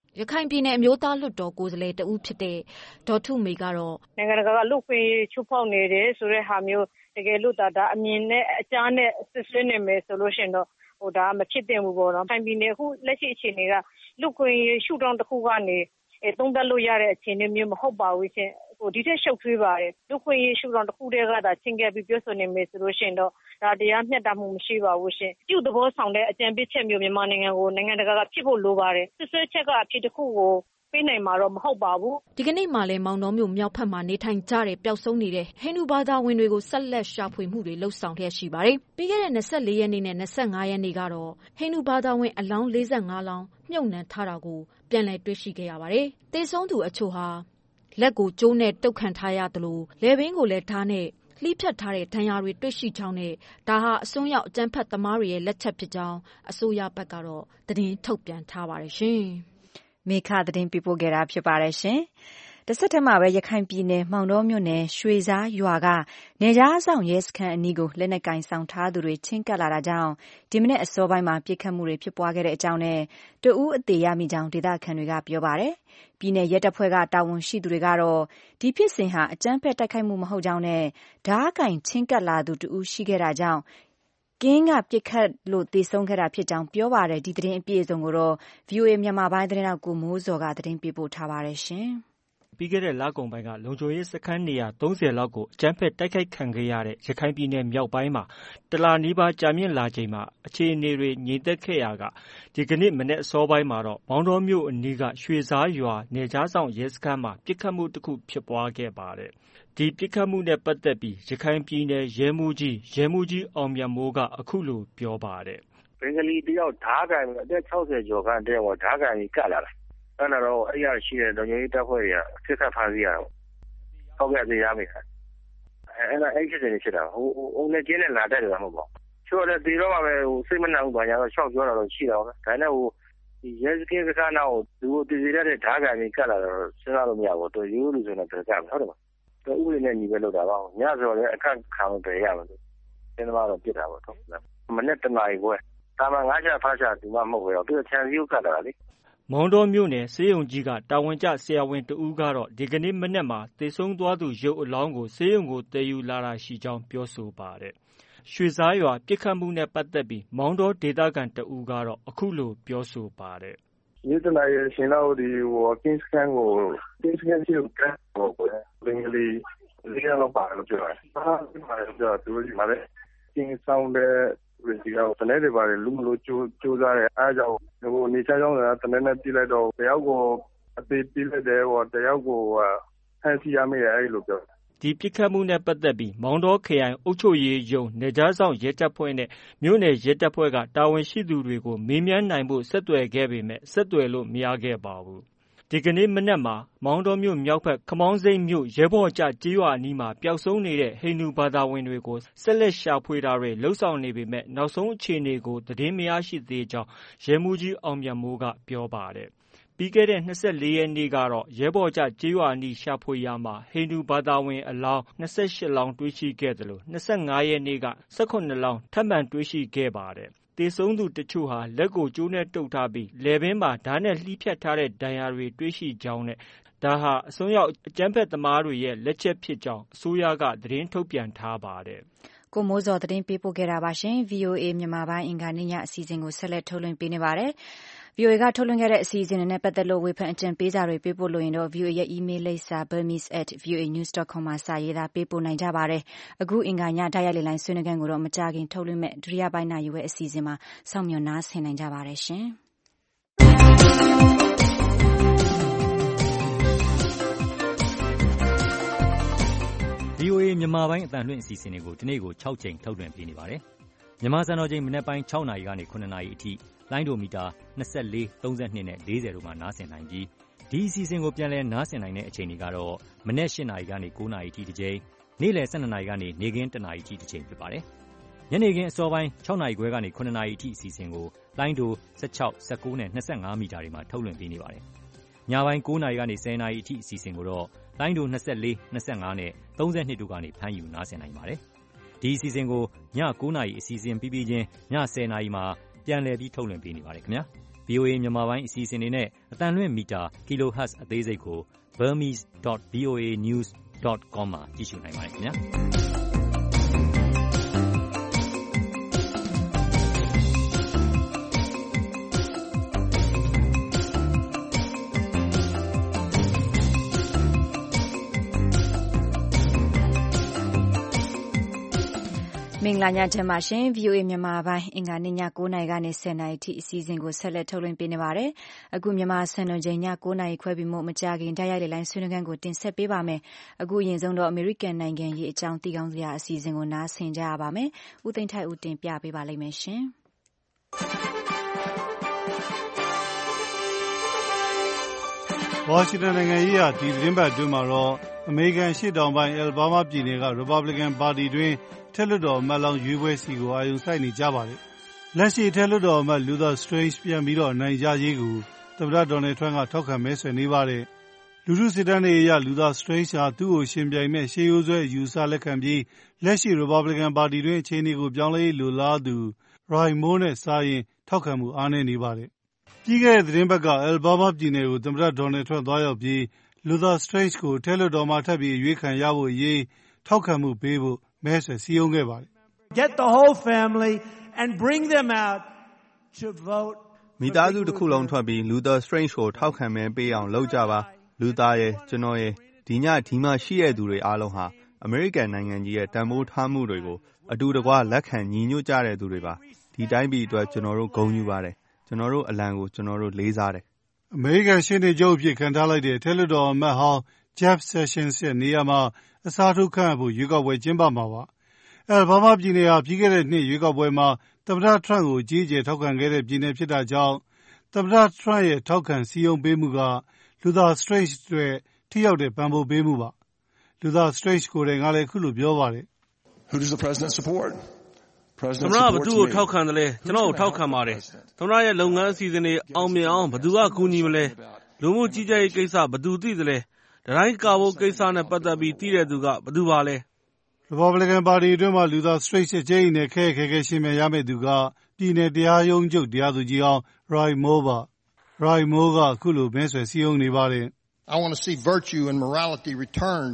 ရခိုင်ပြည်နယ်အမျိုးသားလွှတ်တော်ကိုယ်စားလှယ်တဦးဖြစ်တဲ့ဒေါ်ထုမေကတော့နိုင်ငံတကာကလူ့ခွင့်ချိုးဖောက်နေတယ်ဆိုတဲ့ဟာမျိုးတကယ်လို့ဒါဒါအမြင်နဲ့အကြားနဲ့စစ်ဆေးနေမယ်ဆိုလို့ရှိရင်တော့ဟိုဒါမဖြစ်သင့်ဘူးပေါ့နော်။ရခိုင်ပြည်နယ်အခုလက်ရှိအခြေအနေကလူ့ခွင့်ရှုထောင့်တစ်ခုကနေအဲသုံးသပ်လို့ရတဲ့အခြေအနေမျိုးမဟုတ်ပါဘူးရှင်။ဟိုဒီထက်ရှုပ်ထွေးပါတယ်လူ့ခွင့်ရှုထောင့်တစ်ခုတည်းကဒါချင်းကပ်ပြီးပြောဆိုနေမယ်ဆိုလို့ရှိရင်တော့ဒါတရားမျှတမှုမရှိပါဘူးရှင်။ပြုသဘောဆောင်တဲ့အကြံပေးချက်မျိုးမြန်မာနိုင်ငံကိုနိုင်ငံတကာကဖြစ်ဖို့လိုပါတယ်။စစ်ဆေးချက်ကအဖြစ်တစ်ခုကိုပေးနိုင်မှာတော့မဟုတ်ပါဘူးဒီကနေ့မှလည်းမောင်တော်မြို့မြောက်ဖက်မှာနေထိုင်ကြတဲ့ပျောက်ဆုံးနေတဲ့ဟိန္ဒူဘာသာဝင်တွေကိုဆက်လက်ရှာဖွေမှုတွေလှုပ်ဆောင်လျက်ရှိပါတယ်။ပြီးခဲ့တဲ့၂၄ရက်နေ့နဲ့၂၅ရက်နေ့ကတော့ဟိန္ဒူဘာသာဝင်အလောင်း၄၅လောင်းမြုပ်နှံထားတာကိုပြန်လည်တွေ့ရှိခဲ့ရပါတယ်။သေဆုံးသူအချို့ဟာလက်ကိုကျိုးနဲ့တုပ်ခံထားရသလိုလယ်ပင်ကိုလည်းဓာတ်နဲ့လှိဖြတ်ထားတဲ့ဒဏ်ရာတွေတွေ့ရှိကြောင်းနဲ့ဒါဟာအစွန်းရောက်အကြမ်းဖက်သမားတွေရဲ့လက်ချက်ဖြစ်ကြောင်းအစိုးရဘက်ကတော့သတင်းထုတ်ပြန်ထားပါတယ်ရှင်။မေခသတင်းပြပို့ခဲ့တာဖြစ်ပါတယ်ရှင်။တစ်ဆက်တည်းမှာပဲရခိုင်ပြည်နယ်မောင်တောမြို့နယ်ရွှေစားရွာကနေကြားဆောင်ရဲစခန်းအနီးကိုလက်နက်ကင်ဆောင်ထားသူတွေချင်းကပ်လာတာကြောင့်ဒီမနေ့အစောပိုင်းမှာပြစ်ခတ်မှုတွေဖြစ်ပွားခဲ့တဲ့အကြောင်းနဲ့တဦးအသေးရမိကြောင်းဒေသခံတွေကပြောပါတယ်။ပြည်နယ်ရဲတပ်ဖွဲ့ကတာဝန်ရှိသူတွေကတော့ဒီဖြစ်စဉ်ဟာအကြမ်းဖက်တိုက်ခိုက်မှုမဟုတ်ကြောင်းနဲ့ဓားကင်ချင်းကပ်လာသူတဦးရှိခဲ့တာကြောင့်ကင်းကပြစ်ခတ်လို့သေဆုံးခဲ့တာဖြစ်ကြောင်းပြောပါတယ်ဒီသတင်းအပြည့်အစုံကိုတော့ ဗွီအိုအေ မြန်မာပိုင်းသတင်းထောက်ကိုမိုးစော်ကသတင်းပေးပို့ထားပါတယ်ရှင်။ပြီးခဲ့တဲ့လကုန်ပိုင်းကလုံခြုံရေးစခန်းနေရာသုံးဆယ်လောက်ကိုအကြမ်းဖက်တိုက်ခိုက်ခံခဲ့ရတဲ့ရခိုင်ပြည်နယ်မြောက်ပိုင်းမှာတလနီးပါးကြာမြင့်လာချိန်မှာအခြေအနေတွေငြိမ်သက်ခဲ့ရာကဒီကနေ့မနေ့အစောပိုင်းမှာတော့မောင်တော်မြို့အနီးကရွှေစားရွာနေကြားဆောင်ရဲစခန်းမှာပြစ်ခတ်မှုတစ်ခုဖြစ်ပွားခဲ့ပါတယ်။ဒီပြစ်ခတ်မှုနဲ့ပတ်သက်ပြီးရခိုင်ပြည်နယ်ရဲမှူးကြီးရဲမှူးကြီးအောင်မြတ်မိုးကအခုလိုပြောပါတယ်။ဘင်္ဂလီတယောက်ဓားကန်အသက်၆၀ကျော်ခန့်တဲ့ဟောဓားကန်ကြီးကတ်လာတာ။အဲ့တော့အဲ့ရရှိတဲ့လုံခြုံရေးတပ်ဖွဲ့တွေကစစ်ခတ်ဖမ်းဆီးရတာ။ဟုတ်ကဲ့သေးရမယ်။အဲ့ဒါအဲ့ဖြစ်နေဖြစ်တာဟိုဟိုနဲ့ကျင်းနဲ့လာတက်နေတာမဟုတ်ပါဘူး။ချို့လည်းဒီတော့မှပဲဟိုစိတ်မနှံဘူးဘာညာတော့ရှောက်ပြောတာတော့ရှိတာပဲ။ဒါနဲ့ဟိုဒီရဲစခန်းကနာကိုသူတို့တည်တည်တဲ့ဓားကန်ကြီးကတ်လာတော့စဉ်းစားလို့မရဘူး။သူရိုးလို့ဆိုတော့ပြကြမယ်ဟုတ်တယ်မလား။သူဥပဒေနဲ့ညီပဲလုပ်တာပါ။ညဆိုလည်းအခက်ခံလို့ပဲရမယ်။စဉ်းစားတော့ပြစ်တာပေါ့ဟုတ်လား။မနေ့တနားကြီးကွယ်တာမန်ငါးချက်ဖားချက်ဒီမှမဟုတ်ပဲတော့သူချန်စီကိုကတ်လာတာလေမောင်တော်မြို့နယ်ဆေးရုံကြီးကတာဝန်ကျဆရာဝန်တဦးကတော့ဒီကနေ့မနက်မှာသေဆုံးသွားသူရုပ်အလောင်းကိုဆေးရုံကိုတည်ယူလာတာရှိကြောင်းပြောဆိုပါတယ်။ရွှေစားရွာပြစ်ခတ်မှုနဲ့ပတ်သက်ပြီးမောင်တော်ဒေသခံတဦးကတော့အခုလိုပြောဆိုပါတယ်။ဒီတနားရရှင်တော့ဒီဟိုကင်းစကန်ကိုကင်းစကန်စီကိုကတ်ဟိုဘင်္ဂလီလေးရောက်ပါလို့ပြောတယ်။ဟာဒီမှာပြောသူဒီမှာလည်းကင်းဆောင်တဲ့ဒီကတော့တနေ့တွေပါတယ်လူမလို့ကြိုးကြိုးစားတယ်အားကြောင့်ဟိုနေချောင်းကတနေ့နဲ့ပြလိုက်တော့တယောက်ကိုအသေးပြလိုက်တယ်ဟိုတယောက်ကိုဖန်စီရမယ်အဲ့လိုပြောဒီပြစ်ခတ်မှုနဲ့ပတ်သက်ပြီးမောင်တော်ခရိုင်အုပ်ချုပ်ရေးရုံးနေကြားဆောင်ရဲတပ်ဖွဲ့နဲ့မြို့နယ်ရဲတပ်ဖွဲ့ကတာဝန်ရှိသူတွေကိုမေးမြန်းနိုင်ဖို့ဆက်သွယ်ခဲ့ပေမဲ့ဆက်သွယ်လို့မရခဲ့ပါဘူးဒီကနေ့မနက်မှာမောင်တော်မြို့မြောက်ဘက်ခမောင်းစိမ်းမြို့ရဲဘော်ကျကျေးရွာအနီးမှာပျောက်ဆုံးနေတဲ့ဟိန္ဒူဘာသာဝင်တွေကိုဆက်လက်ရှာဖွေတာတွေလှုပ်ဆောင်နေပေမဲ့နောက်ဆုံးအခြေအနေကိုသတင်းမရရှိသေးကြောင်းရဲမှူးကြီးအောင်မြတ်မိုးကပြောပါတယ်။ပြီးခဲ့တဲ့၂၄ရက်နေ့ကတော့ရဲဘော်ကျကျေးရွာအနီးရှာဖွေရာမှာဟိန္ဒူဘာသာဝင်အလောင်း၂၈လောင်းတွေ့ရှိခဲ့တယ်လို့၂၅ရက်နေ့က၁၇လောင်းထပ်မံတွေ့ရှိခဲ့ပါတယ်။သေဆုံးသူတချို့ဟာလက်ကိုကျိုးနဲ့တုပ်ထားပြီးလယ်ပင်မှာဓာတ်နဲ့လှိဖြတ်ထားတဲ့ဒဏ်ရာတွေတွေ့ရှိကြောင်းနဲ့ဒါဟာအစွန်းရောက်အကြမ်းဖက်သမားတွေရဲ့လက်ချက်ဖြစ်ကြောင်းအစိုးရကသတင်းထုတ်ပြန်ထားပါတယ်။ကိုမိုးစော်သတင်းပေးပို့ခဲ့တာပါရှင်။ ဗွီအိုအေမြန်မာပိုင်းအင်္ဂါနေ့ညအစီအစဉ်ကိုဆက်လက်ထုတ်လွှင့်ပေးနေပါတယ်။ဗွီအိုအေကထုတ်လွှင့်ခဲ့တဲ့အစီအစဉ်တွေနဲ့ပတ်သက်လို့ဝေဖန်အကြံပေးစာတွေပေးပို့လို့ရင်တော့ ဗွီအိုအေရဲ့ email လိပ်စာ burmese at voanews dot com မှာစာရေးသားပေးပို့နိုင်ကြပါတယ်။အခုအင်္ဂါညတိုက်ရိုက်လေလိုင်းဆွေးနွေးခန်းကိုတော့မကြာခင်ထုတ်လွှင့်မဲ့ဒုတိယပိုင်းနာရီဝဲအစီအစဉ်မှာစောင့်မျှော်နားဆင်နိုင်ကြပါတယ်ရှင်။ဗွီအိုအေမြန်မာပိုင်းအသံလွှင့်အစီအစဉ်တွေကိုဒီနေ့ကို၆ချိန်ထုတ်လွှင့်ပေးနေပါတယ်။မြန်မာစံတော်ချိန်မနက်ပိုင်း၆နာရီကနေ၇နာရီအထိလိုင်းဒိုမီတာ၂၄၊၃၂နဲ့၄၀တို့မှာနားဆင်နိုင်ပြီးဒီအစီအစဉ်ကိုပြန်လည်နားဆင်နိုင်တဲ့အချိန်တွေကတော့မနက်၈နာရီကနေ၉နာရီအထိတစ်ချိန်နေ့လယ်၁၂နာရီကနေနေ့ခင်း၁နာရီအထိတစ်ချိန်ဖြစ်ပါတယ်။ညနေခင်းအစောပိုင်း၆နာရီခွဲကနေ၇နာရီအထိအစီအစဉ်ကိုလိုင်းဒို၁၆၊၁၉နဲ့၂၅မီတာတွေမှာထုတ်လွှင့်ပေးနေပါတယ်။ညပိုင်း၉နာရီကနေ၁၀နာရီအထိအစီအစဉ်ကိုတော့လိုင်းဒို၂၄၊၂၅နဲ့၃၂တို့ကနေဖမ်းယူနားဆင်နိုင်ပါတယ်။ဒီအစီအစဉ်ကိုည၉နာရီအစီအစဉ်ပြီးပြီးချင်းည၁၀နာရီမှာပြန်လည်ပြီးထုတ်လွှင့်ပေးနေပါတယ်ခင်ဗျာ။ဗွီအိုအေ မြန်မာပိုင်းအစီအစဉ်တွေနဲ့အသံလွှင့်မီတာ kilohertz အသေးစိတ်ကို burmese dot v o a news dot com မှာကြည့်ရှုနိုင်ပါတယ်ခင်ဗျာမင်္ဂလာညချမ်းပါရှင် ဗွီအိုအေ မြန်မာပိုင်းအင်္ဂါနေ့ည၉နာရီကနေ၁၀နာရီထိအစီအစဉ်ကိုဆက်လက်ထုတ်လွှင့်ပေးနေပါတယ်။အခုမြန်မာစံတော်ချိန်ည၉နာရီခွဲပြီးမှမကြာခင်တိုက်ရိုက်လိုင်းဆွေးနွေးခန်းကိုတင်ဆက်ပေးပါမယ်။အခုအရင်ဆုံးတော့အမေရိကန်နိုင်ငံရေးအကြောင်းသိကောင်းစရာအစီအစဉ်ကိုနားဆင်ကြရပါမယ်။ဦးသိန်းထိုက်ဦးတင်ပြပေးပါလိမ့်မယ်ရှင်။ဝါရှင်တန်နိုင်ငံရေးရာဒီသတင်းပတ်အတွင်းမှာတော့အမေရိကန်ရှေ့တောင်ပိုင်းအယ်ဘားမားပြည်နယ်က Republican ပါတီတွင်ထက်လွှတ်တော်အမတ်လောင်းရွေးပွဲစီကိုအာရုံစိုက်နေကြပါတယ်။လက်ရှိထက်လွှတ်တော်အမတ် Luther Strange ပြန်ပြီးတော့အနိုင်ရရေးကိုသမ္မတ Donald Trump ကထောက်ခံမဲဆွယ်နေပါတယ်။လူထုစစ်တမ်းတွေအရ Luther Strange ဟာသူ့ကိုရှင်ပြိုင်မဲ့ရှေးရိုးစွဲအယူအဆလက်ခံပြီးလက်ရှိ Republican ပါတီတွင်အခြေအနေကိုပြောင်းလဲလိုလားသူ Roy Moore နဲ့စာရင်ထောက်ခံမှုအားနည်းနေပါတယ်။ပြီးခဲ့တဲ့သတင်းပတ်ကအယ်ဘားမားပြည်နယ်ကိုသမ္မတ Donald Trump သွားရောက်ပြီး Luther Strange ကိုထက်လွှတ်တော်မှာထပ်ပြီးရွေးခံရဖို့အရေးထောက်ခံမှုပေးဖို့မဲဆွယ်စည်းရုံးခဲ့ပါတယ်။ Get the whole family and bring them out to vote. မိသားစုတစ်ခုလုံးထွက်ပြီး Luther Strange ကိုထောက်ခံမဲပေးအောင်လုပ်ကြပါ။ Luther ရဲ့ကျွန်တော်ရဲ့ဒီညဒီမှာရှိတဲ့သူတွေအားလုံးဟာအမေရိကန်နိုင်ငံကြီးရဲ့တန်ဖိုးထားမှုတွေကိုအတူတကွလက်ခံညီညွတ်ကြတဲ့သူတွေပါ။ဒီတိုင်းပြည်အတွက်ကျွန်တော်တို့ဂုဏ်ယူပါတယ်။ကျွန်တော်တို့အလံကိုကျွန်တော်တို့လေးစားတယ်။အမေရိကန်ရှေ့နေချုပ်အဖြစ်ခံထားလိုက်တဲ့ထက်လွှတ်တော်အမတ်ဟောင်း Jeff Sessions ရဲ့နေရာမှာအစားထိုးခန့်အပ်ဖို့ရွေးကောက်ပွဲကျင်းပမှာပါ။အယ်ဘားမားပြည်နယ်ဟာပြီးခဲ့တဲ့နှစ်ရွေးကောက်ပွဲမှာသမ္မတ Trump ကိုအကြီးအကျယ်ထောက်ခံခဲ့တဲ့ပြည်နယ်ဖြစ်တာကြောင့်သမ္မတ Trump ရဲ့ထောက်ခံစည်းရုံးပေးမှုက Luther Strange အတွက်ထိရောက်တဲ့ပံ့ပိုးပေးမှုပါ။ Luther Strange ကိုယ်တိုင်ကလည်းအခုလိုပြောပါတယ်။ Who does the president support? သမ္မတဘသူ့ကိုထောက်ခံတယ်လဲကျွန်တော်ကိုထောက်ခံပါတယ်သမ္မတရဲ့လုပ်ငန်းအစီအစဉ်တွေအောင်မြင်အောင်ဘသူကကူညီမလဲလူမှုကြီးကြပ်ရေးကိစ္စဘသူသိသလဲတတိုင်းကာဖို့ကိစ္စနဲ့ပတ်သက်ပြီးသိတဲ့သူကဘသူပါလဲ Republican ပါတီအတွင်းမှာ Luther Strange အကျိန်းနဲ့ခဲခဲခဲရှင်းပြရမယ့်သူကပြည်နယ်တရားရုံးချုပ်တရားသူကြီးအောင် Roy Moore ပါ Roy Moore ကအခုလိုမဲဆွယ်စည်းရုံးနေပါတယ် I want to see virtue and morality returned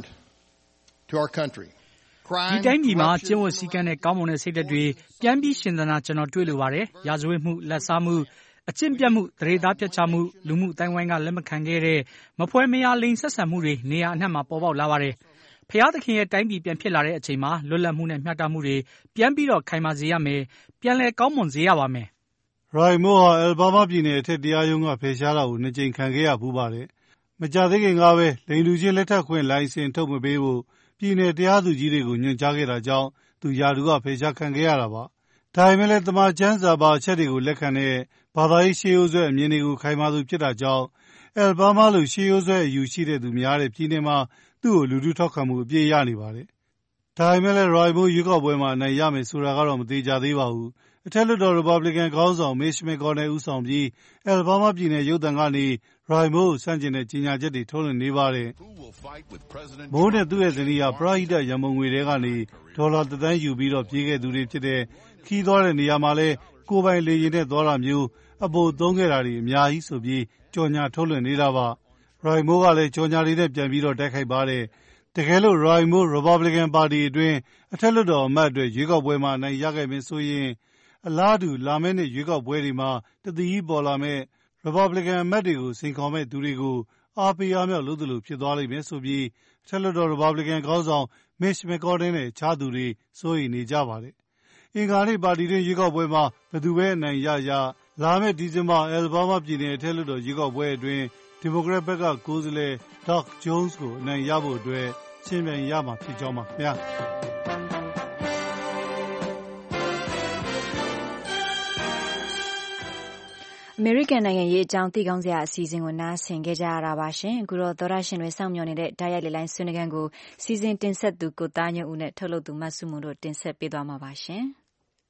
to our country ဒီတိုင်းပြည်မှာကျင့်ဝတ်စည်းကမ်းနဲ့ကောင်းမွန်တဲ့စိတ်ဓာတ်တွေပြန်ပြီးရှင်သန်တာကျွန်တော်တွေ့လိုပါတယ်။ရာဇဝတ်မှုလက်စားမှုအကျင့်ပြတ်မှုတရေသားပြတ်ချမှုလူမှုအတိုင်းဝိုင်းကလက်မခံခဲ့တဲ့မဖွဲမရလိန်ဆက်ဆံမှုတွေနေရာအနှံ့မှာပေါ်ပေါက်လာပါတယ်။ဖျားသခင်ရဲ့တိုင်းပြည်ပြန်ဖြစ်လာတဲ့အချိန်မှာလွတ်လပ်မှုနဲ့မျှတမှုတွေပြန်ပြီးတော့ခိုင်မာစေရမယ်။ပြန်လည်ကောင်းမွန်စေရပါမယ်။ Roy Moore ဟာအယ်ဘားမားပြည်နယ်အထက်တရားရုံးကဖယ်ရှားတာကိုနှစ်ကြိမ်ခံခဲ့ရပူးပါတယ်။မကြာသေးခင်ကပဲလိင်လူချင်းလက်ထပ်ခွင့်လိုင်စင်ထုတ်မပေးဖို့ပြည်နယ်တရားသူကြီးတွေကိုညွှန်ကြားခဲ့တာကြောင့်သူရာထူးကဖယ်ရှားခံခဲ့ရတာပါ။ဒါပေမဲ့လည်းတမန်ကျမ်းစာပါအချက်တွေကိုလက်ခံတဲ့ဘာသာရေးရှေးရိုးစွဲအမြင်တွေကိုခိုင်မာသူဖြစ်တာကြောင့်အယ်ဘားမားလိုရှေးရိုးစွဲအယူရှိတဲ့သူများတဲ့ပြည်နယ်မှာသူ့ကိုလူထုထောက်ခံမှုအပြည့်ရနေပါတယ်။ဒါပေမဲ့လည်း Roy Moore ရွေးကောက်ပွဲမှာအနိုင်ရမယ်ဆိုတာကတော့မသေချာသေးပါဘူး။အထက်လွှတ်တော် Republican ခေါင်းဆောင် Mitch McConnell ဦးဆောင်ပြီးအယ်ဘားမားပြည်နယ်ရုပ်သံကနေ Roy Moore ကိုဆန့်ကျင်တဲ့ကြေညာချက်တွေထုတ်လွှင့်နေပါတယ်။ Moore နဲ့သူ့ရဲ့ဇနီးဟာပရဟိတရန်ပုံငွေတွေကနေဒေါ်လာတစ်သန်းယူပြီးတော့ပြေးခဲ့သူတွေဖြစ်တဲ့ခီးသွားတဲ့နေရာမှာလဲကိုယ်ပိုင်လေယာဉ်နဲ့သွားတာမျိုးအပိုသုံးခဲ့တာတွေအများကြီးဆိုပြီးကြော်ညာထုတ်လွှင့်နေတာပါ။ Roy Moore ကလည်းကြော်ညာတွေနဲ့ပြန်ပြီးတော့တိုက်ခိုက်ပါတယ်။တကယ်လို့ Roy Moore Republican ပါတီအတွင်းအထက်လွှတ်တော်အမတ်တွေရွေးကောက်ပွဲမှာနိုင်ရခဲ့မယ်ဆိုရင်အလားတူလာမယ့်နှစ်ရွေးကောက်ပွဲတွေမှာတသီးပေါ်လာမဲ့ Republican အမတ်တွေကိုစိန်ခေါ်မဲ့သူတွေကိုအားပေးအားမြောက်လုပ်သလိုဖြစ်သွားလိမ့်မယ်ဆိုပြီးအထက်လွှတ်တော် Republican ခေါင်းဆောင် Mitch McConnell နဲ့အခြားသူတွေစိုးရိမ်နေကြပါတယ်။အင်္ဂါနေ့ပါတီတွင်းရွေးကောက်ပွဲမှာဘယ်သူပဲအနိုင်ရရလာမယ့်ဒီဇင်ဘာအယ်ဘားမားပြည်နယ်အထက်လွှတ်တော်ရွေးကောက်ပွဲအတွင်းဒီမိုကရက်ဘက်ကကိုယ်စားလှယ် Doug Jones ကိုအနိုင်ရဖို့အတွက်ချင်းပြိုင်ရမှာဖြစ်ကြောင်းပါခင်ဗျာ။အမေရိကန်နိုင်ငံရေးအကြောင်းသိကောင်းစရာအစီအစဉ်ကိုနားဆင်ခဲ့ကြရတာပါရှင်။အခုတော့သောရရှင်တွေစောင့်မျှော်နေတဲ့ဓာတ်ရိုက်လေလိုင်းဆွေးနွေးခန်းကိုစီစဉ်တင်ဆက်သူကိုသားညွန့်ဦးနဲ့ထုတ်လုပ်သူမဆုမွန်တို့တင်ဆက်ပေးသွားမှာပါရှင်။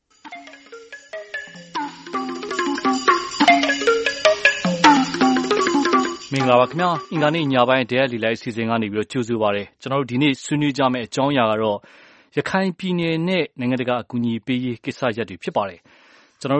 မင်္ဂလာပါခင်ဗျာအင်္ဂါနေ့ညပိုင်းဓာတ်ရိုက်လေလိုင်းစီစဉ်ကနေပြီးတော့ကြိုဆိုပါရစေ။ကျွန်တော်တို့ဒီနေ့ဆွေးနွေးကြမယ့်အကြောင်းအရာကတော့ရခိုင်ပြည်နယ်နဲ့နိုင်ငံတကာအကူအညီပေးရေးကိစ္စရပ်တွေဖြစ်ပါတယ်။ကျွန်တော်တို့သ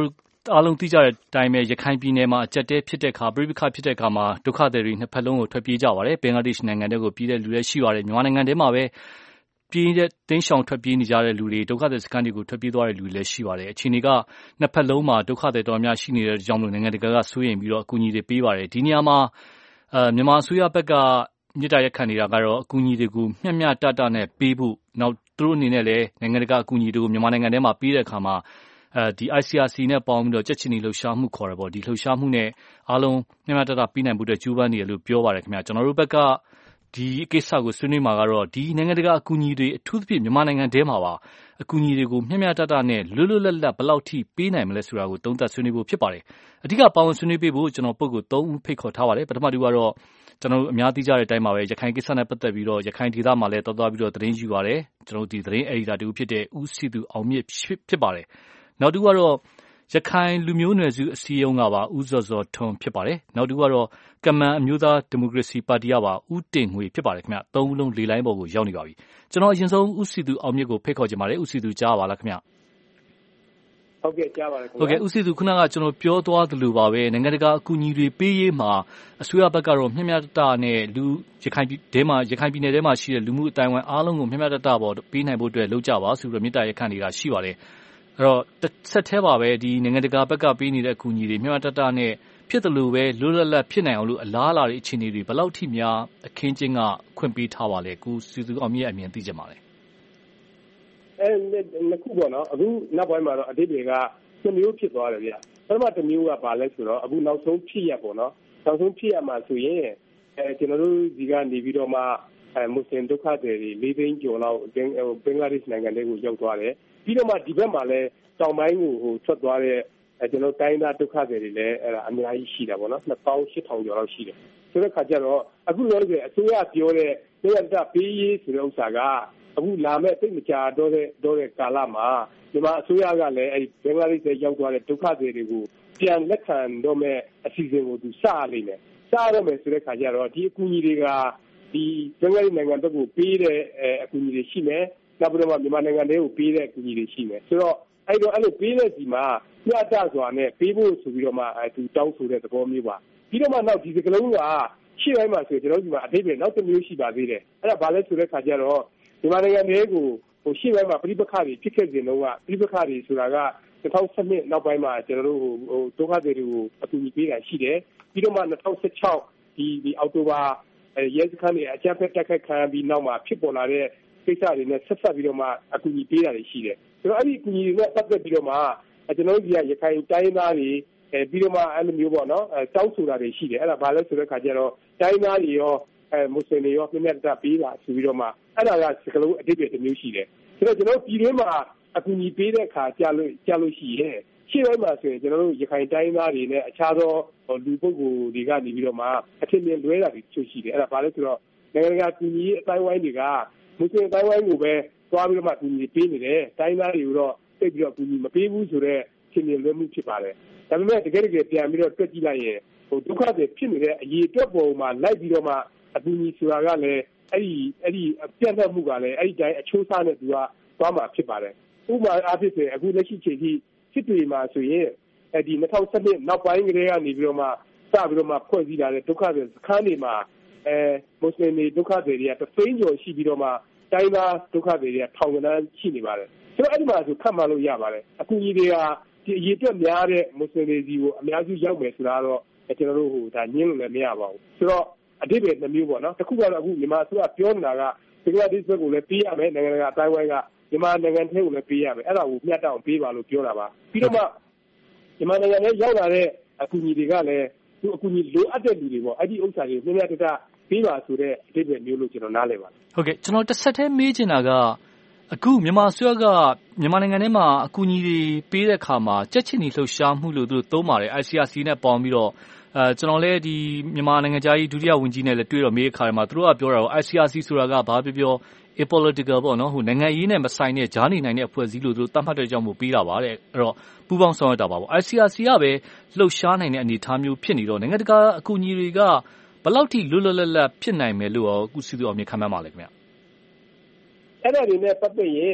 အားလုံးသိကြတဲ့အတိုင်းပဲရခိုင်ပြည်နယ်မှာအကြက်တဲဖြစ်တဲ့အခါပြိပခဖြစ်တဲ့အခါမှာဒုက္ခသည်တွေနှစ်ဖက်လုံးကိုထွက်ပြေးကြပါတယ်ဘင်္ဂလားဒေ့ရှ်နိုင်ငံတွေကိုပြည်တဲ့လူတွေရှိပါတယ်မြန်မာနိုင်ငံထဲမှာပဲပြည်တဲ့တင်းရှောင်ထွက်ပြေးနေကြတဲ့လူတွေဒုက္ခသည်စခန်းတွေကိုထွက်ပြေးသွားတဲ့လူတွေလည်းရှိပါတယ်အခြေအနေကနှစ်ဖက်လုံးမှာဒုက္ခသည်တော်များရှိနေတဲ့ကြောင့်လို့နိုင်ငံတကာကစိုးရိမ်ပြီးတော့အကူအညီတွေပေးပါတယ်ဒီနေရာမှာအဲမြန်မာအစိုးရဘက်ကမြစ်တာရက်ခံနေတာကတော့အကူအညီတွေကိုမျှမျှတတနဲ့ပေးဖို့နောက်သူတို့အနေနဲ့လည်းနိုင်ငံတကာအကူအညီတွေကိုမြန်မာနိုင်ငံထဲမှာပေးတဲ့အခါမှာအဲဒီ I C R C နဲ့ပေါင်းပြီးတော့ကြက်ချင်နီလှုပ်ရှားမှုခေါ်တယ်ပေါ့ဒီလှုပ်ရှားမှုနဲ့အားလုံးမျှမျှတတပြီးနိုင်ဖို့အတွက်ကြိုးပမ်းနေတယ်လို့ပြောပါတယ်ခင်ဗျာကျွန်တော်တို့ဘက်ကဒီကိစ္စကိုဆွေးနွေးမှာကတော့ဒီနိုင်ငံတကာအကူအညီတွေအထူးသဖြင့်မြန်မာနိုင်ငံထဲမှာပါအကူအညီတွေကိုမျှမျှတတနဲ့လွတ်လွတ်လပ်လပ်ဘယ်လောက်ထိပေးနိုင်မလဲဆိုတာကိုသုံးသပ်ဆွေးနွေးဖို့ဖြစ်ပါတယ်အဓိကပါဝင်ဆွေးနွေးပေးဖို့ကျွန်တော်ပုဂ္ဂိုလ်သုံးဦးဖိတ်ခေါ်ထားပါတယ်ပထမတူကတော့ကျွန်တော်တို့အများသိကြတဲ့အတိုင်းပါပဲရခိုင်ကိစ္စနဲ့ပတ်သက်ပြီးတော့ရခိုင်ဒေသမှာလည်းတော်တော်ပြီးတော့သတင်းယူပါတယ်ကျွန်တော်တို့ဒီသတင်းအယ်ဒီတာတူဖြစ်တဲ့ဦးစီသူအောင်မြင့်ဖြစ်ပါတယ်နောက်တူကတော့ရခိုင်လူမျိုးနွယ်စုအစည်းအရုံးကပါဦးစောစောထွန်းဖြစ်ပါတယ်နောက်တူကတော့ကမန်အမျိုးသားဒီမိုကရေစီပါတီကပါဦးတင်ငွေဖြစ်ပါတယ်ခင်ဗျသုံးဦးလုံးလေလိုင်းပေါ်ကိုရောက်နေပါပြီကျွန်တော်အရင်ဆုံးဦးစီသူအောင်မြင့်ကိုဖိတ်ခေါ်ချင်ပါတယ်ဦးစီသူကြားပါလားခင်ဗျဟုတ်ကဲ့ကြားပါတယ်ခင်ဗျဟုတ်ကဲ့ဦးစီသူခုနကကျွန်တော်ပြောသွားသလိုပါပဲနိုင်ငံတကာအကူအညီတွေပေးရေးမှာအစိုးရဘက်ကတော့မျှမျှတတနဲ့လူရခိုင်ပြည်ထဲမှာရခိုင်ပြည်နယ်ထဲမှာရှိတဲ့လူမှုအတိုင်းအဝန်အားလုံးကိုမျှမျှတတပေါ်ပေးနိုင်ဖို့အတွက်လုပ်ကြပါဆိုပြီးတော့မြစ်တာရက်ခံနေတာရှိပါတယ်အဲ့တော့ဆက်သေးပါပဲဒီနိုင်ငံတကာဘက်ကပေးနေတဲ့အကူအညီတွေမျှမျှတတနဲ့ဖြစ်တယ်လို့ပဲလွတ်လပ်လပ်ဖြစ်နိုင်အောင်လို့အလားအလာတွေအခြေအနေတွေဘယ်လောက်ထိများအခင်းချင်းကခွင့်ပေးထားပါလဲကိုစီသူအောင်မြင့်အမြင်သိကြပါလဲအဲနှစ်ခုပေါ့နော်အခုနောက်ပိုင်းမှာတော့အတိတ်တွေကနှစ်မျိုးဖြစ်သွားတယ်ဗျပထမတစ်မျိုးကဘာလဲဆိုတော့အခုနောက်ဆုံးဖြစ်ရပေါ့နော်နောက်ဆုံးဖြစ်ရမှာဆိုရင်အဲကျွန်တော်တို့ဒီကနေပြီးတော့မှအဲမွတ်စလင်ဒုက္ခသည်တွေလေးသိန်းကျော်လောက်ဘင်္ဂလားဒေ့ရှ်နိုင်ငံတွေကိုရောက်သွားတယ်ပြီးတော့မှဒီဘက်မှာလည်းတောင်ပိုင်းကိုဟိုထွက်သွားတဲ့အဲကျွန်တော်တိုင်းသားဒုက္ခသည်တွေလည်းအဲ့ဒါအများကြီးရှိတာပေါ့နော်နှစ်သောင်းရှစ်ထောင်ကျော်လောက်ရှိတယ်ဆိုတဲ့ခါကျတော့အခုလောလောဆယ်အစိုးရပြောတဲ့နေရတာပေးရေးဆိုတဲ့ဥစ္စာကအခုလာမဲ့သိမကြတော့တဲ့တော့တဲ့ကာလမှာဒီမှာအစိုးရကလည်းအဲဒီဘင်္ဂလားဒေ့ရှ်ရောက်သွားတဲ့ဒုက္ခသည်တွေကိုပြန်လက်ခံတော့မဲ့အစီအစဉ်ကိုသူစရလိမ့်မယ်စရတော့မယ်ဆိုတဲ့ခါကျတော့ဒီအကူအညီတွေကဒီဘင်္ဂလားဒေ့ရှ်နိုင်ငံဘက်ကိုပေးတဲ့အကူအညီတွေရှိမယ်နောက်ပြီးတော့မြန်မာနိုင်ငံတွေကိုပေးတဲ့အကူအညီတွေရှိမယ်ဆိုတော့အဲ့တော့အဲ့လိုပေးတဲ့ဒီမှာညတစွာနဲ့ပေးဖို့ဆိုပြီးတော့မှအဲသူတောင်းဆိုတဲ့သဘောမျိုးပါပြီးတော့မှနောက်ဒီစကလုံးကရှေ့ပိုင်းမှာဆိုကျွန်တော်ဒီမှာအသေးပဲနောက်တစ်မျိုးရှိပါသေးတယ်အဲ့ဒါဘာလဲဆိုတဲ့ခါကျတော့မြန်မာနိုင်ငံတွေကိုဟိုရှေ့ပိုင်းမှာပြိပခါတွေဖြစ်ခဲ့စဉ်တုန်းကပြိပခါတွေဆိုတာက၂၀၁၂နောက်ပိုင်းမှာကျွန်တော်တို့ဟိုဒုက္ခသည်တွေကိုအကူအညီပေးတာရှိတယ်ပြီးတော့မှ၂၀၁၆ဒီဒီအောက်တိုဘာရဲစခန်းတွေအကြမ်းဖက်တိုက်ခိုက်ခံပြီးနောက်မှာဖြစ်ပေါ်လာတဲ့ကိစ္စတွေနဲ့ဆက်ဆက်ပြီးတော့မှအကူအညီပေးတာတွေရှိတယ်ဆိုတော့အဲ့ဒီအကူအညီတွေနဲ့ပတ်သက်ပြီးတော့မှကျွန်တော်တို့ဒီကရခိုင်တိုင်းသားတွေအဲပြီးတော့မှအဲ့လိုမျိုးပေါ့နော်အဲတောင်းဆိုတာတွေရှိတယ်အဲ့ဒါဘာလဲဆိုတဲ့ခါကျတော့တိုင်းသားတွေရောအဲမွတ်စလင်တွေရောပြည့်မြတ်တာပေးတာဆိုပြီးတော့မှအဲ့ဒါကစကလုံးအတိတ်တစ်မျိုးရှိတယ်ဆိုတော့ကျွန်တော်ပြည်တွင်းမှာအကူအညီပေးတဲ့အခါကြာလို့ကြာလို့ရှိရဲ့ရှေ့ပိုင်းမှာဆိုရင်ကျွန်တော်တို့ရခိုင်တိုင်းသားတွေနဲ့အခြားသောလူပုဂ္ဂိုလ်တွေကနေပြီးတော့မှအထင်မြင်လွဲတာတွေချုပ်ရှိတယ်အဲ့ဒါဘာလဲဆိုတော့နိုင်ငံတကာကူညီရေးအတိုင်းဝိုင်းတွေကမွတ်စလင်အတိုင်းဝိုင်းကိုပဲသွားပြီးတော့မှကူညီပေးနေတယ်တိုင်းသားတွေကိုတော့သိပြီးတော့ကူညီမပေးဘူးဆိုတော့အထင်မြင်လွဲမှုဖြစ်ပါတယ်ဒါပေမဲ့တကယ်တကယ်ပြန်ပြီးတော့တွက်ကြည့်လိုက်ရင်ဟိုဒုက္ခတွေဖြစ်နေတဲ့အရေးအတွက်ပေါ်မှာလိုက်ပြီးတော့မှအကူအညီဆိုတာကလည်းအဲ့ဒီအဲ့ဒီပြန့်နှံ့မှုကလည်းအဲ့ဒီတိုင်းအချိုးစားနဲ့သူကသွားမှာဖြစ်ပါတယ်ဥပမာအားဖြင့်ဆိုအခုလက်ရှိချိန်ထိစစ်တွေမှာဆိုရင်အဲ့ဒီ၂၀၁၂နောက်ပိုင်းကလေးကနေပြီးတော့မှစပြီးတော့မှဖွဲ့စည်းလာတဲ့ဒုက္ခတွေစခန်းတွေမှာအဲမွတ်စလင်တွေဒုက္ခတွေကတစ်သိန်းကျော်ရှိပြီးတော့မှတိုင်းသားဒုက္ခတွေကထောင်ကနန်းရှိနေပါတယ်ဆိုတော့အဲ့ဒီမှာဆိုခတ်မှလို့ရပါတယ်အကူအညီတွေကဒီအရေးအတွက်များတဲ့မွတ်စလင်တွေစီကိုအများစုရောက်မယ်ဆိုတာတော့ကျွန်တော်တို့ဟိုဒါညင်းလို့လည်းမရပါဘူးဆိုတော့အတိတ်ပဲနှမျိုးပေါ့နော်တစ်ခုကတော့အခုမြန်မာအစိုးရပြောနေတာကဘင်္ဂလားဒေ့ရှ်ဘက်ကိုလည်းပေးရမယ်နိုင်ငံတကာအတိုင်းဝိုင်းကမြန်မာနိုင်ငံထဲကိုလည်းပေးရမယ်အဲ့ဒါကိုမျှတအောင်ပေးပါလို့ပြောတာပါပြီးတော့မှမြန်မာနိုင်ငံထဲရောက်လာတဲ့အကူအညီတွေကလည်းသူအကူအညီလိုအပ်တဲ့လူတွေပေါ့အဲ့ဒီဥစ္စာတွေမျှမျှတတပေးပါဆိုတဲ့အတိတ်ပဲမျိုးလို့ကျွန်တော်နားလည်ပါတယ်ဟုတ်ကဲ့ကျွန်တော်တစ်ဆက်တည်းမေးချင်တာကအခုမြန်မာအစိုးရကမြန်မာနိုင်ငံထဲမှာအကူအညီတွေပေးတဲ့အခါမှာကြက်ချင်နီလှုပ်ရှားမှုလို့သူတို့သုံးပါတယ် I C R C နဲ့ပေါင်းပြီးတော့အဲကျွန်တော်လည်းဒီမြန်မာနိုင်ငံသားကြီးဒုတိယဝန်ကြီးနဲ့လည်းတွေ့တော့မေးခါရမှာသူတို့ကပြောတာတော့ I C R C ဆိုတာကဘာပြောပြော apolitical ပေါ့နော်ဟိုနိုင်ငံရေးနဲ့မဆိုင်တဲ့ဂျားနေနိုင်တဲ့အဖွဲ့အစည်းလို့သူတို့သတ်မှတ်တဲ့ကြောင့်မို့ပေးတာပါတဲ့အဲ့တော့ပူးပေါင်းဆောင်ရွက်တာပါပေါ့ I C R C ကပဲလှုပ်ရှားနိုင်တဲ့အနေအထားမျိုးဖြစ်နေတော့နိုင်ငံတကာအကူအညီတွေကဘယ်လောက်ထိလွတ်လွတ်လပ်လပ်ဖြစ်နိုင်မယ်လို့ရောအခုစီသူအောင်မြင်ခံမှန်းပါလဲခင်ဗျအဲ့ဒါတွေနဲ့ပတ်သက်ရင်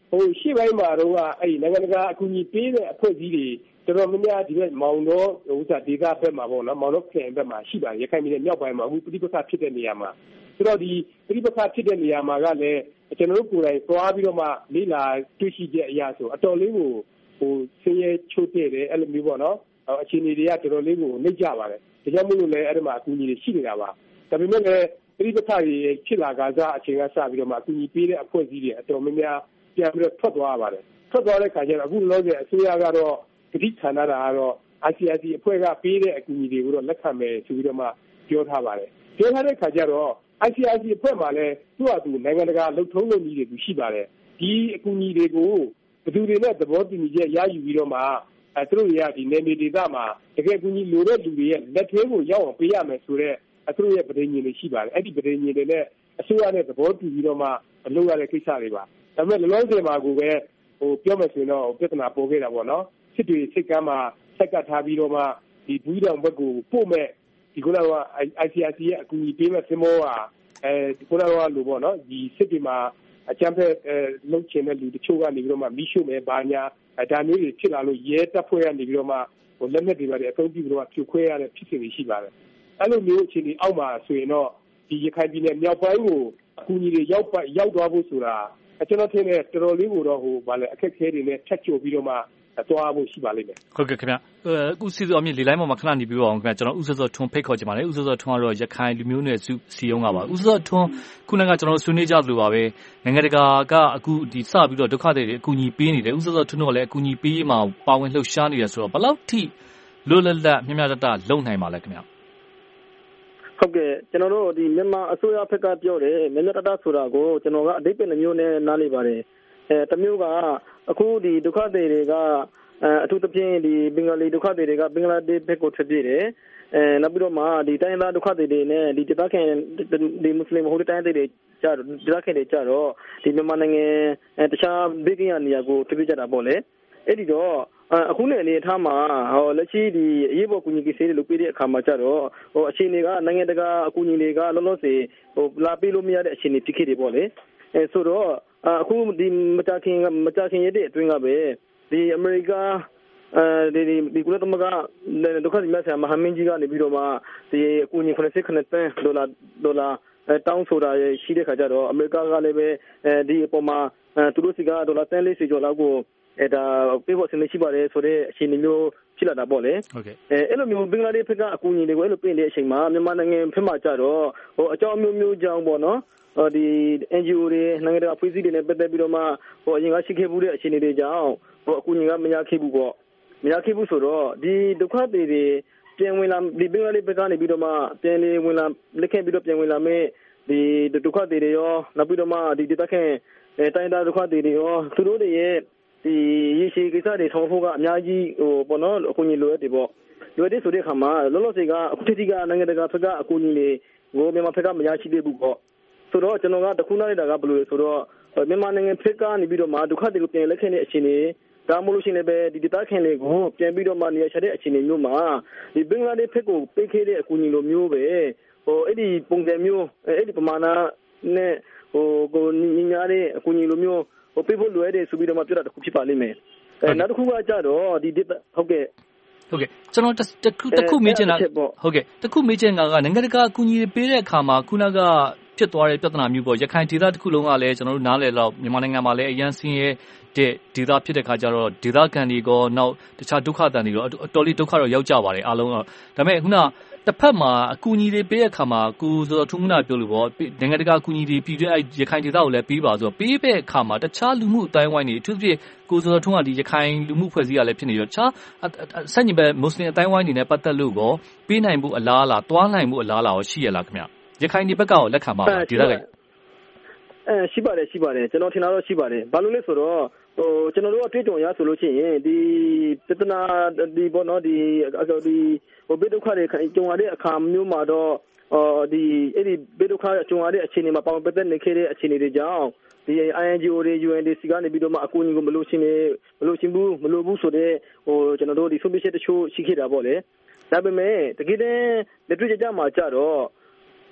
ဟိုရှေ့ပိုင်းမှာတော့အဲ့နိုင်ငံတကာအကူအညီပေးတဲ့အဖွဲ့အစည်းတွေတော်တော်များများဒီဘက်မောင်တော်ဥစ္စာဒေသဘက်မှာပေါ့နော်မောင်တော်ခရိုင်ဘက်မှာရှိပါတယ်ရခိုင်ပြည်နယ်မြောက်ပိုင်းမှာအခုပြိပခါဖြစ်တဲ့နေရာမှာဆိုတော့ဒီပြိပခါဖြစ်တဲ့နေရာမှာကလည်းကျွန်တော်တို့ကိုယ်တိုင်သွားပြီးတော့မှလေ့လာတွေ့ရှိချက်အရာဆိုအတော်လေးကိုဟိုဆင်းရဲချိုးတဲ့တယ်အဲ့လိုမျိုးပေါ့နော်အခြေအနေတွေကတော်တော်လေးကိုနှိမ့်ကြပါတယ်ဒါကြောင့်မို့လို့လည်းအဲ့ဒီမှာအကူအညီတွေရှိနေတာပါဒါပေမဲ့လည်းပြိပခါတွေဖြစ်လာကြအချိန်ကစပြီးတော့မှအကူအညီပေးတဲ့အဖွဲ့အစည်းတွေအတော်များများပြန်ပြီးတော့ထွက်သွားပါတယ်ထွက်သွားတဲ့ခါကျတော့အခုလောလောဆယ်အစိုးရကတော့ကတိခံရတာကတော့ I C R C အဖွဲ့ကပေးတဲ့အကူအညီတွေကိုတော့လက်ခံမယ်ဆိုပြီးတော့မှပြောထားပါတယ်ပြောထားတဲ့ခါကျတော့ I C R C အဖွဲ့မှာလည်းသူ့အတူနိုင်ငံတကာလှုပ်ထုံးလုပ်နည်းတွေရှိပါတယ်ဒီအကူအညီတွေကိုဘယ်သူတွေနဲ့သဘောတူညီချက်ရယူပြီးတော့မှအဲသူတို့တွေကဒီနယ်မြေဒေသမှာတကယ်အကူအညီလိုတဲ့လူတွေရဲ့လက်ထဲကိုရောက်အောင်ပေးရမယ်ဆိုတော့သူတို့ရဲ့ပဋိညာဉ်တွေရှိပါတယ်အဲ့ဒီပဋိညာဉ်တွေနဲ့အစိုးရနဲ့သဘောတူပြီးတော့မှလုပ်ရတဲ့ကိစ္စတွေပါဒါပေမဲ့လောလောဆယ်မှာကိုပဲဟိုပြောမယ်ဆိုရင်တော့ပြဿနာပေါ်ခဲ့တာပေါ့နော်စစ်တွေစစ်ကမ်းမှာဆက်ကပ်ထားပြီးတော့မှဒီဘူးတောင်ဘက်ကိုပို့မဲ့ဒီကုလားက I C R C ရဲ့အကူအညီပေးမဲ့စင်မောကအဲဒီကုလားကလို့ပေါ့နော်ဒီစစ်တွေမှာအကြမ်းဖက်လှုပ်ချင်တဲ့လူတချို့ကနေပြီးတော့မှမိရှုမယ်ဘာညာဒါမျိုးတွေဖြစ်လာလို့ရဲတပ်ဖွဲ့ကနေပြီးတော့မှဟိုလက်နက်တွေပါအသုံးပြုပြီးတော့ဖြိုခွဲရတဲ့ဖြစ်စဉ်တွေရှိပါတယ်အဲ့လိုမျိုးအခြေအနေအောက်မှာဆိုရင်တော့ဒီရခိုင်ပြည်နယ်မြောက်ပိုင်းကိုအကူအညီတွေရောက်ရောက်သွားဖို့ဆိုတာကျွန်တော်ထင်တယ်တော်တော်လေးကိုတော့ဟိုဗာလဲအခက်အခဲတွေနဲ့ဖြတ်ကျော်ပြီးတော့မှသွားဖို့ရှိပါလိမ့်မယ်ဟုတ်ကဲ့ခင်ဗျအခုစီစုအမြင့်လေလိုင်းပေါ်မှာခဏနေပြီးတော့အောင်ခင်ဗျကျွန်တော်ဥစ္စာစောထွန်းဖိတ်ခေါ်ချင်ပါတယ်ဥစ္စာစောထွန်းကတော့ရခိုင်လူမျိုးနယ်စုစီယုံကပါဥစ္စာစောထွန်းခုနကကျွန်တော်ဆွေးနွေးကြသလိုပါပဲနိုင်ငံတကာကအခုဒီစပြီးတော့ဒုက္ခတွေအကူအညီပေးနေတယ်ဥစ္စာစောထွန်းတို့ကလည်းအကူအညီပေးရေးမှာပါဝင်လှုပ်ရှားနေတယ်ဆိုတော့ဘယ်လောက်ထိလွတ်လပ်လပ်မြတ်မြတ်တတလုံနိုင်ပါလဲခင်ဗျဟုတ်ကဲ့ကျွန်တော်တို့ဒီမြန်မာအစိုးရဘက်ကပြောတယ်မြတ်မြတ်တတဆိုတာကိုကျွန်တော်ကအဓိပ္ပာယ်နှမျိုးနဲ့နားလည်ပါတယ်အဲတမျိုးကအခုဒီဒုက္ခတွေတွေကအထူးသဖြင့်ဒီဘင်္ဂလီဒုက္ခတွေတွေကဘင်္ဂလားဒေ့ရှ်ဘက်ကိုထွက်ပြေးတယ်အဲနောက်ပြီးတော့မှဒီတိုင်းသားဒုက္ခတွေတွေနဲ့ဒီတပတ်ခင်ဒီမွတ်စလင်ဟိုတိုင်းတွေတွေကြတော့ဒီပတ်ခင်တွေကြတော့ဒီမြန်မာနိုင်ငံတခြားဘေးကင်းရနေရာကိုထွက်ပြေးကြတာပေါ့လေအဲ့ဒီတော့အခုနဲ့အနေထားမှာဟောလက်ရှိဒီအရေးပေါ်ကူညီကိစ္စတွေလုပ်ပေးတဲ့အခါမှာကြတော့ဟိုအခြေအနေကနိုင်ငံတကာအကူအညီတွေကလောလောဆယ်ဟိုလာပေးလို့မရတဲ့အခြေအနေဖြစ်ခဲ့တယ်ပေါ့လေအဲဆိုတော့အခုဒီမကြခင်မကြခင်ရတဲ့အတွင်းကပဲဒီအမေရိကအဲဒီဒီကုလသမဂ္ဂဒုက္ခသည်များဆိုင်ရာမဟာမင်းကြီးကနေပြီးတော့မှဒီအကူအညီ၇၈တန်းဒေါ်လာဒေါ်လာတောင်းဆိုတာရှိတဲ့ခါကျတော့အမေရိကကလည်းပဲအဲဒီအပေါ်မှာသူတို့စီကဒေါ်လာတန်းလေးစီကျော်လောက်ကိုအဲဒါပေးဖို့ဆင်နေရှိပါတယ်ဆိုတဲ့အခြေအနေမျိုးဖြစ်လာတာပေါ့လေဟုတ်ကဲ့အဲအဲ့လိုမျိုးဘင်္ဂလားဒေ့ရှ်ဘက်ကအကူအညီတွေကိုအဲ့လိုပေးနေတဲ့အချိန်မှာမြန်မာနိုင်ငံဖက်မှာကြတော့ဟိုအကြောင်းမျိုးမျိုးကြောင်းပေါ့နော်ဟိုဒီ N G O တွေနိုင်ငံတကာအဖွဲ့အစည်းတွေနဲ့ပတ်သက်ပြီးတော့မှဟိုအရင်ကရှိခဲ့မှုတဲ့အခြေအနေတွေကြောင့်ဟိုအကူအညီကမရခဲ့ဘူးပေါ့မရခဲ့ဘူးဆိုတော့ဒီဒုက္ခတွေတွေပြန်ဝင်လာဒီဘင်္ဂလားဒေ့ရှ်ဘက်ကနေပြီးတော့မှပြန်လေဝင်လာလက်ခံပြီးတော့ပြန်ဝင်လာမဲ့ဒီဒုက္ခတွေတွေရောနောက်ပြီးတော့မှဒီဒေသခံတိုင်းသားဒုက္ခတွေတွေရောသူတို့တွေရဲ့ဒီရေရှည်ကိစ္စတွေဆောင်ဖို့ကအများကြီးဟိုပေါ့နော်အကူအညီလိုရတယ်ပေါ့လိုတဲ့ဆိုတဲ့ခါမှာလောလောဆယ်ကအခုတိတိကနိုင်ငံတကာဘက်ကအကူအညီတွေကိုမြန်မာဘက်ကမရရှိသေးဘူးပေါ့ဆိုတော့ကျွန်တော်ကတခုနားလိုက်တာကဘယ်လိုလဲဆိုတော့မြန်မာနိုင်ငံဘက်ကနေပြီးတော့မှဒုက္ခတွေကိုပြန်လက်ခံတဲ့အခြေအနေဒါမှမဟုတ်လို့ရှိရင်လည်းဒီဒေသခံတွေကိုပြန်ပြီးတော့မှနေရာချတဲ့အခြေအနေမျိုးမှာဒီဘင်္ဂလားဒေ့ရှ်ဘက်ကိုပေးခဲ့တဲ့အကူအညီလိုမျိုးပဲဟိုအဲ့ဒီပုံစံမျိုးအဲ့ဒီပမာဏနဲ့ဟိုကိုညီညာတဲ့အကူအညီလိုမျိုးဟိုပေးဖို့လိုရတဲ့ဆိုပြီးတော့မှပြောတာတခုဖြစ်ပါလိမ့်မယ်အဲနောက်တစ်ခုကကြတော့ဒီဟုတ်ကဲ့ဟုတ်ကဲ့ကျွန်တော်တခုတခုမေးချင်တာဟုတ်ကဲ့တခုမေးချင်တာကနိုင်ငံတကာအကူအညီပေးတဲ့အခါမှာခုနကဖြစ်သွားတဲ့ပြဿနာမျိုးပေါ့ရခိုင်ဒေသတစ်ခုလုံးကလည်းကျွန်တော်တို့နားလည်တော့မြန်မာနိုင်ငံမှာလည်းအရန်ဆင်းရဲတဲ့ဒေသဖြစ်တဲ့ခါကျတော့ဒေသခံတွေကောနောက်တခြားဒုက္ခတန်တွေတော့အတော်လေးဒုက္ခတော့ရောက်ကြပါတယ်အားလုံးတော့ဒါပေမဲ့ခုနတစ်ဖက်မှာအကူအညီတွေပေးတဲ့အခါမှာကိုဆိုတော့ထုံးမနာပြောလို့ပေါ့နိုင်ငံတကာအကူအညီတွေပြည်တွင်းအဲရခိုင်ဒေသကိုလည်းပေးပါဆိုတော့ပေးတဲ့အခါမှာတခြားလူမှုအတိုင်းဝိုင်းတွေအထူးသဖြင့်ကိုဆိုတော့ထုံးကဒီရခိုင်လူမှုဖွဲ့စည်းရလည်းဖြစ်နေတော့တခြားဆက်ညီပဲမွတ်စလင်အတိုင်းဝိုင်းတွေနဲ့ပတ်သက်လို့ကောပေးနိုင်မှုအလားအလာတွားနိုင်မှုအလားအလာရောရှိရလားခင်ဗျရခိုင်ဒီဘက်ကရောလက်ခံပါလားဒီလိုလေအဲရှိပါတယ်ရှိပါတယ်ကျွန်တော်ထင်တာတော့ရှိပါတယ်ဘာလို့လဲဆိုတော့ဟိုကျွန်တော်တို့အတွေ့အကြုံရဆိုလို့ရှိရင်ဒီပြဿနာဒီဘောနော်ဒီဒီဟိုဘေးဒုက္ခတွေကြုံရတဲ့အခါမျိုးမှာတော့အော်ဒီအဲ့ဒီဘေးဒုက္ခကြုံရတဲ့အခြေအနေမှာပေါင်းပတ်သက်နေခဲ့တဲ့အခြေအနေတွေကြောင့်ဒီ I N G O တွေ U N D C ကနေပြီးတော့မှအကူအညီကိုမလို့ရှင်နေမလို့ရှင်ဘူးမလို့ဘူးဆိုတဲ့ဟိုကျွန်တော်တို့ဒီ solution တချို့ရှိခဲ့တာပေါ့လေဒါပေမဲ့တကယ်တမ်းလက်တွေ့ကြမှာကြတော့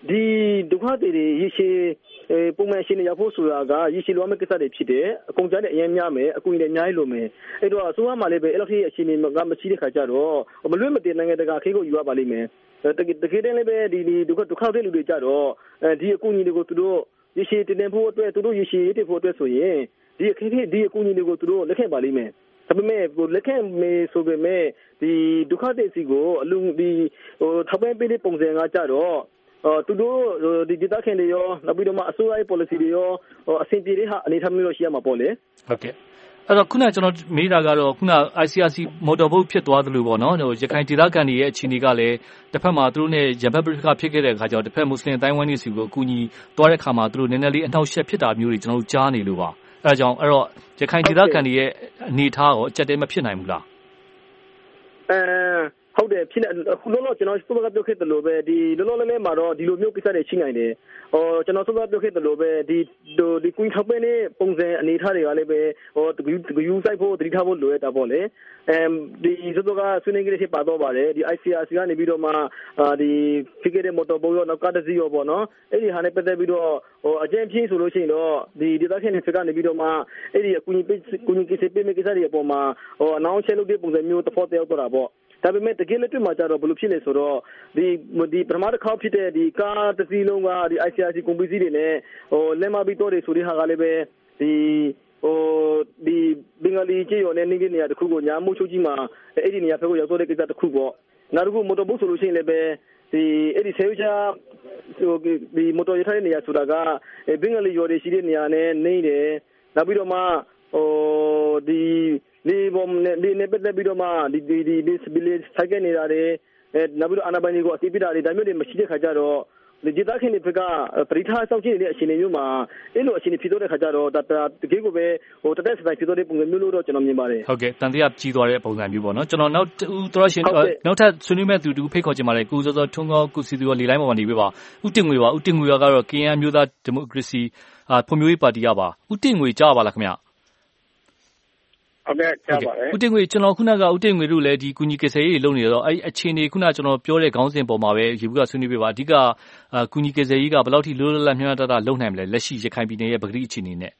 ဒီဒုက္ခတွေရေရှည်ပုံမှန်ရှင်နေရဖို့ဆိုတာကရေရှည်လိုအပ်မဲ့ကိစ္စတွေဖြစ်တယ်အကုန်ကြတဲ့အရင်များမယ်အကူအညီတွေအများကြီးလိုမယ်အဲ့တော့အစိုးရမှလည်းပဲအဲ့လိုဖြစ်အရှင်နေကမရှိတဲ့ခါကျတော့မလွတ်မတည်နိုင်ငံတကာခေတ်ကိုယူရပါလိမ့်မယ်တကယ်တကယ်တည်းလည်းပဲဒီဒီဒုက္ခဒုက္ခတွေလူတွေကြတော့ဒီအကူအညီတွေကိုသူတို့ရေရှည်တင်ဖို့အတွက်သူတို့ရေရှည်တည်ဖို့အတွက်ဆိုရင်ဒီအခက်အခဲဒီအကူအညီတွေကိုသူတို့လက်ခံပါလိမ့်မယ်ဒါပေမဲ့လက်ခံမေးဆိုပေမဲ့ဒီဒုက္ခတွေစီကိုအလုံးဒီဟိုထပ်ပဲပေးတဲ့ပုံစံကကြတော့သူတို့ဒီဒေသခံတွေရောနောက်ပြီးတော့မှအစိုးရရဲ့ policy တွေရောအဆင်ပြေတဲ့ဟာအနေထားမျိုးလို့ရှိရမှာပေါ့လေဟုတ်ကဲ့အဲ့တော့ခုနကျွန်တော်မေးတာကတော့ခုန I C R C မော်တော်ဘုတ်ဖြစ်သွားသလိုပေါ့နော်ဟိုရခိုင်ဒေသခံတွေရဲ့အခြေအနေကလည်းတစ်ဖက်မှာသူတို့နဲ့ရန်ဘက်ပရိကဖြစ်ခဲ့တဲ့အခါကျတော့တစ်ဖက်မွတ်စလင်တိုင်းဝန်းတွေစီကိုအကူအညီသွားတဲ့အခါမှာသူတို့နည်းနည်းလေးအနှောက်အယှက်ဖြစ်တာမျိုးတွေကျွန်တော်တို့ကြားနေလို့ပါအဲ့ဒါကြောင့်အဲ့တော့ရခိုင်ဒေသခံတွေရဲ့အနေထားရောအကျက်တဲမဖြစ်နိုင်ဘူးလားအဲဟုတ်တယ်ဖြစ်နေအခုလောလောကျွန်တော်စပကပြောခဲ့တယ်လို့ပဲဒီလောလောလေးမှာတော့ဒီလိုမျိုးကိစ္စတွေရှိနိုင်တယ်ဟိုကျွန်တော်စပကပြောခဲ့တယ်လို့ပဲဒီဒီကွင်းထောက်ပဲနေပုံစံအနေထားတွေကလည်းပဲဟိုဒီယူဆိုင်ဖို့တတိထားဖို့လိုရတာပေါ့လေအဲဒီစပကဆွေးနွေးကြတဲ့ပါတော့ပါတယ်ဒီ I C R C ကနေပြီးတော့မှဒီဖိခဲ့တဲ့မော်တော်ဘုတ်ရောနောက်ကတစီရောပေါ့နော်အဲ့ဒီဟာနဲ့ပတ်သက်ပြီးတော့ဟိုအကျဉ်းပြင်းဆိုလို့ရှိရင်တော့ဒီဒေသခံတွေကနေပြီးတော့မှအဲ့ဒီအကူအညီကူညီကိစ္စပေးမယ့်ကိစ္စတွေအပေါ်မှာဟိုအနောင်းချက်လုပ်တဲ့ပုံစံမျိုးတစ်ဖို့တယောက်တော့တာပေါ့ဒါပေမဲ့တကယ်လက်တွေ့မှာကြတော့ဘယ်လိုဖြစ်လဲဆိုတော့ဒီဒီပထမတစ်ခေါက်ဖြစ်တဲ့ဒီကားတစ်စီးလုံးကဒီ I C R C ကွန်ပဏီတွေနဲ့ဟိုလက်မပြီးတော့တွေဆိုတဲ့ဟာကလည်းပဲဒီဟိုဒီဘင်္ဂလီကြီးရောနဲ့နေနေရတခုကိုညာမို့ချိုးကြီးမှာအဲ့ဒီနေရာဖက်ကိုရောက်တော့တဲ့ကိစ္စတစ်ခုပေါ့နောက်တစ်ခုမော်တော်ဘုတ်ဆိုလို့ရှိရင်လည်းပဲဒီအဲ့ဒီဆေးဥချာဟိုဒီမော်တော်ရထားတဲ့နေရာဆိုတာကဘင်္ဂလီရောတွေရှိတဲ့နေရာနဲ့နေတယ်နောက်ပြီးတော့မှဟိုဒီဒီဘုံနေနေပတ်သက်ပြီးတော့မှဒီဒီဒီ disability ဆိုင်ကနေရတယ်အဲနောက်ပြီးတော့အနာပိုင်းကိုအတိပိတာတွေဒါမျိုးတွေမရှိတဲ့ခါကျတော့ဒီဒေသခံတွေဘက်ကပရိထားဆောင်ကြည့်နေတဲ့အချိန်မျိုးမှာအဲ့လိုအချိန်ဖြစ်တော့တဲ့ခါကျတော့တကယ်ကိုပဲဟိုတတက်စတိုင်းဖြစ်တော့တဲ့ပုံစံမျိုးလို့တော့ကျွန်တော်မြင်ပါတယ်ဟုတ်ကဲ့တန်တရားကြီးသွားတဲ့ပုံစံမျိုးပေါ့နော်ကျွန်တော်နောက်ဦးတော်ရှင်နောက်ထပ်ဆွေးနွေးမဲ့သူတူဖိတ်ခေါ်ချင်ပါတယ်ကိုစောစောထွန်းကောကိုစီသူရောလေလိုင်းပေါ်မှာနေပြပါဦးတင်ငွေပါဦးတင်ငွေကတော့ကရင်မျိုးသားဒီမိုကရေစီဖွံ့ဖြိုးရေးပါတီကပါဦးတင်ငွေကြားပါလားခင်ဗျဟုတ်ကဲ့ကြားပါတယ်ဦးတင်ငွေကျွန်တော်ခုနကဦးတင်ငွေတို့လည်းဒီကုညီကယ်ဆယ်ရေးလုပ်နေတော့အဲ့အခြေအနေခုနကျွန်တော်ပြောတဲ့ခေါင်းစဉ်ပေါ်မှာပဲရေဘူးကဆွေးနွေးပြပါအဓိကကုညီကယ်ဆယ်ရေးကဘယ်လောက်ထိလိုလိုလတ်မျှတတလုပ်နိုင်မလဲလက်ရှိရခိုင်ပြည်နယ်ရဲ့ပဂတိအခြေအနေနဲ့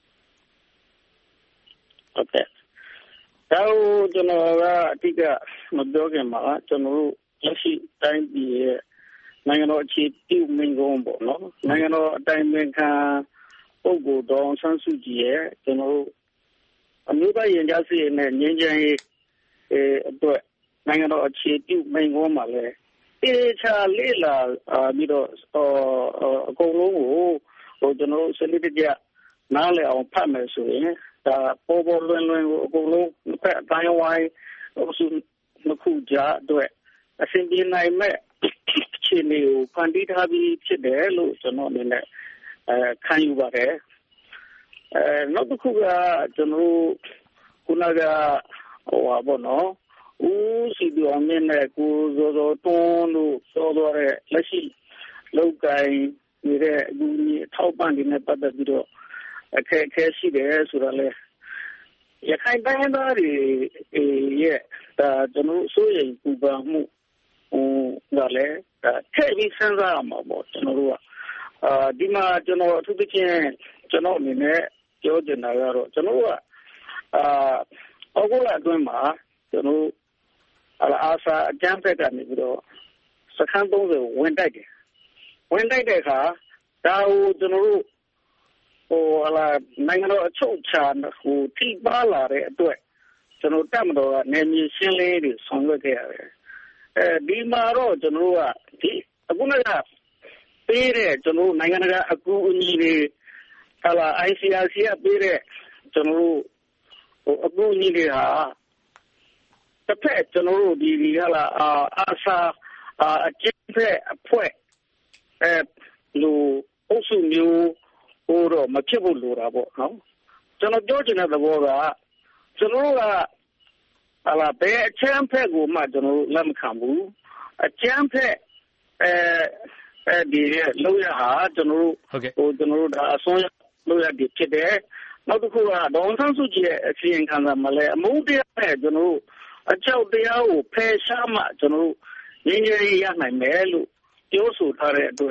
ဟုတ်ကဲ့ဒါကိုကျွန်တော်ကအဓိကမပြောခင်မှာကျွန်တော်တို့လက်ရှိတိုင်းပြည်ရဲ့နိုင်ငံတော်အခြေပြုမိန့်ခွန်းပေါ့နော်နိုင်ငံတော်အတိုင်းအမြခံပုဂ္ဂိုလ်တော်ဆန်းစုကြည်ရဲ့ကျွန်တော်တို့အမျိုးသားရင်ကြားစီနဲ့ငြိမ်းချမ်းရေးအဲအတွက်နိုင်ငံတော်အခြေပြုမိန့်ခွန်းမှာလဲတေချာလေးလာပြီးတော့အကုန်လုံးကိုဟိုကျွန်တော်တို့စနစ်တကျနားလည်အောင်ဖတ်မယ်ဆိုရင်ဒါပေါ်ပေါ်လွင်လွင်ကိုအကုန်လုံးတစ်ဖက်အတိုင်းဝိုင်းအစုနှစ်ခုကြားအတွက်အစဉ်ပြေနိုင်မဲ့အခြေအနေကိုဖန်တီးထားပြီးဖြစ်တယ်လို့ကျွန်တော်အနေနဲ့အဲခံယူပါတယ်အဲနောက်တစ်ခုကကျွန်တော်ခုနကဟိုပါဘောနော်ဦးစီဒီအောင်နဲ့ကိုဇော်ဇော်တွန်းလို့ပြောတော့တဲ့လက်ရှိလောက်ကိုင်းနေတဲ့အကူအညီအထောက်ပံ့တွေနဲ့ပတ်သက်ပြီးတော့အခက်အခဲရှိတယ်ဆိုတော့လေရခိုင်တိုင်းသားတွေရဲ့ဒါကျွန်တော်စိုးရိမ်ပူပန်မှုဟိုကလည်းဒါထည့်ပြီးစဉ်းစားရမှာပေါ့ကျွန်တော်တို့ကအာဒီမှာကျွန်တော်အထူးသဖြင့်ကျွန်တော်အနေနဲ့ပြောချင်တာကတော့ကျွန်တော်ကအာအောက်လအတွင်းမှာကျွန်တော်အာဆာအကြမ်းဖက်ကနေပြီးတော့စခန်းသုံးဆယ်ဝင်တိုက်တယ်ဝင်တိုက်တဲ့အခါဒါကိုကျွန်တော်တို့ဟိုလာနိုင်ငံတော်အချုပ်ချာဟိုထိပါလာတဲ့အတွက်ကျွန်တော်တက်မတော်ကနေမြေရှင်းလင်းတွေဆောင်ရွက်ခဲ့ရတယ်အဲဒီမှာတော့ကျွန်တော်ကဒီအခုနကပေးတဲ့ကျွန်တော်နိုင်ငံတကာအကူအညီတွေဟာလာ I C R C ကပေးတဲ့ကျွန်တော်တို့ဟိုအကူအညီတွေဟာတစ်ဖက်ကျွန်တော်တို့ဒီဒီဟာလာအာဆာအကျဉ်းဖက်အဖွဲ့အဲလူအုပ်စုမျိုးဟိုတော့မဖြစ်ဘူးလို့တာပေါ့နော်ကျွန်တော်ပြောချင်တဲ့သဘောကကျွန်တော်တို့ကဟာလာဘယ်အချမ်းဖက်ကိုမှကျွန်တော်တို့လက်မခံဘူးအချမ်းဖက်အဲအဲဒီလောက်ရဟာကျွန်တော်တို့ဟိုကျွန်တော်တို့ဒါအစွန်းလောက်ရဒီဖြစ်တယ်နောက်တစ်ခုကဒေါ်ဆန်းစုကြည်ရဲ့အစီရင်ခံစာမှာလည်းအမှုတရားနဲ့ကျွန်တော်တို့အကြောက်တရားကိုဖယ်ရှားမှကျွန်တော်တို့ငြိမ်းချမ်းရေးရနိုင်မယ်လို့ပြောဆိုထားတဲ့အတွက်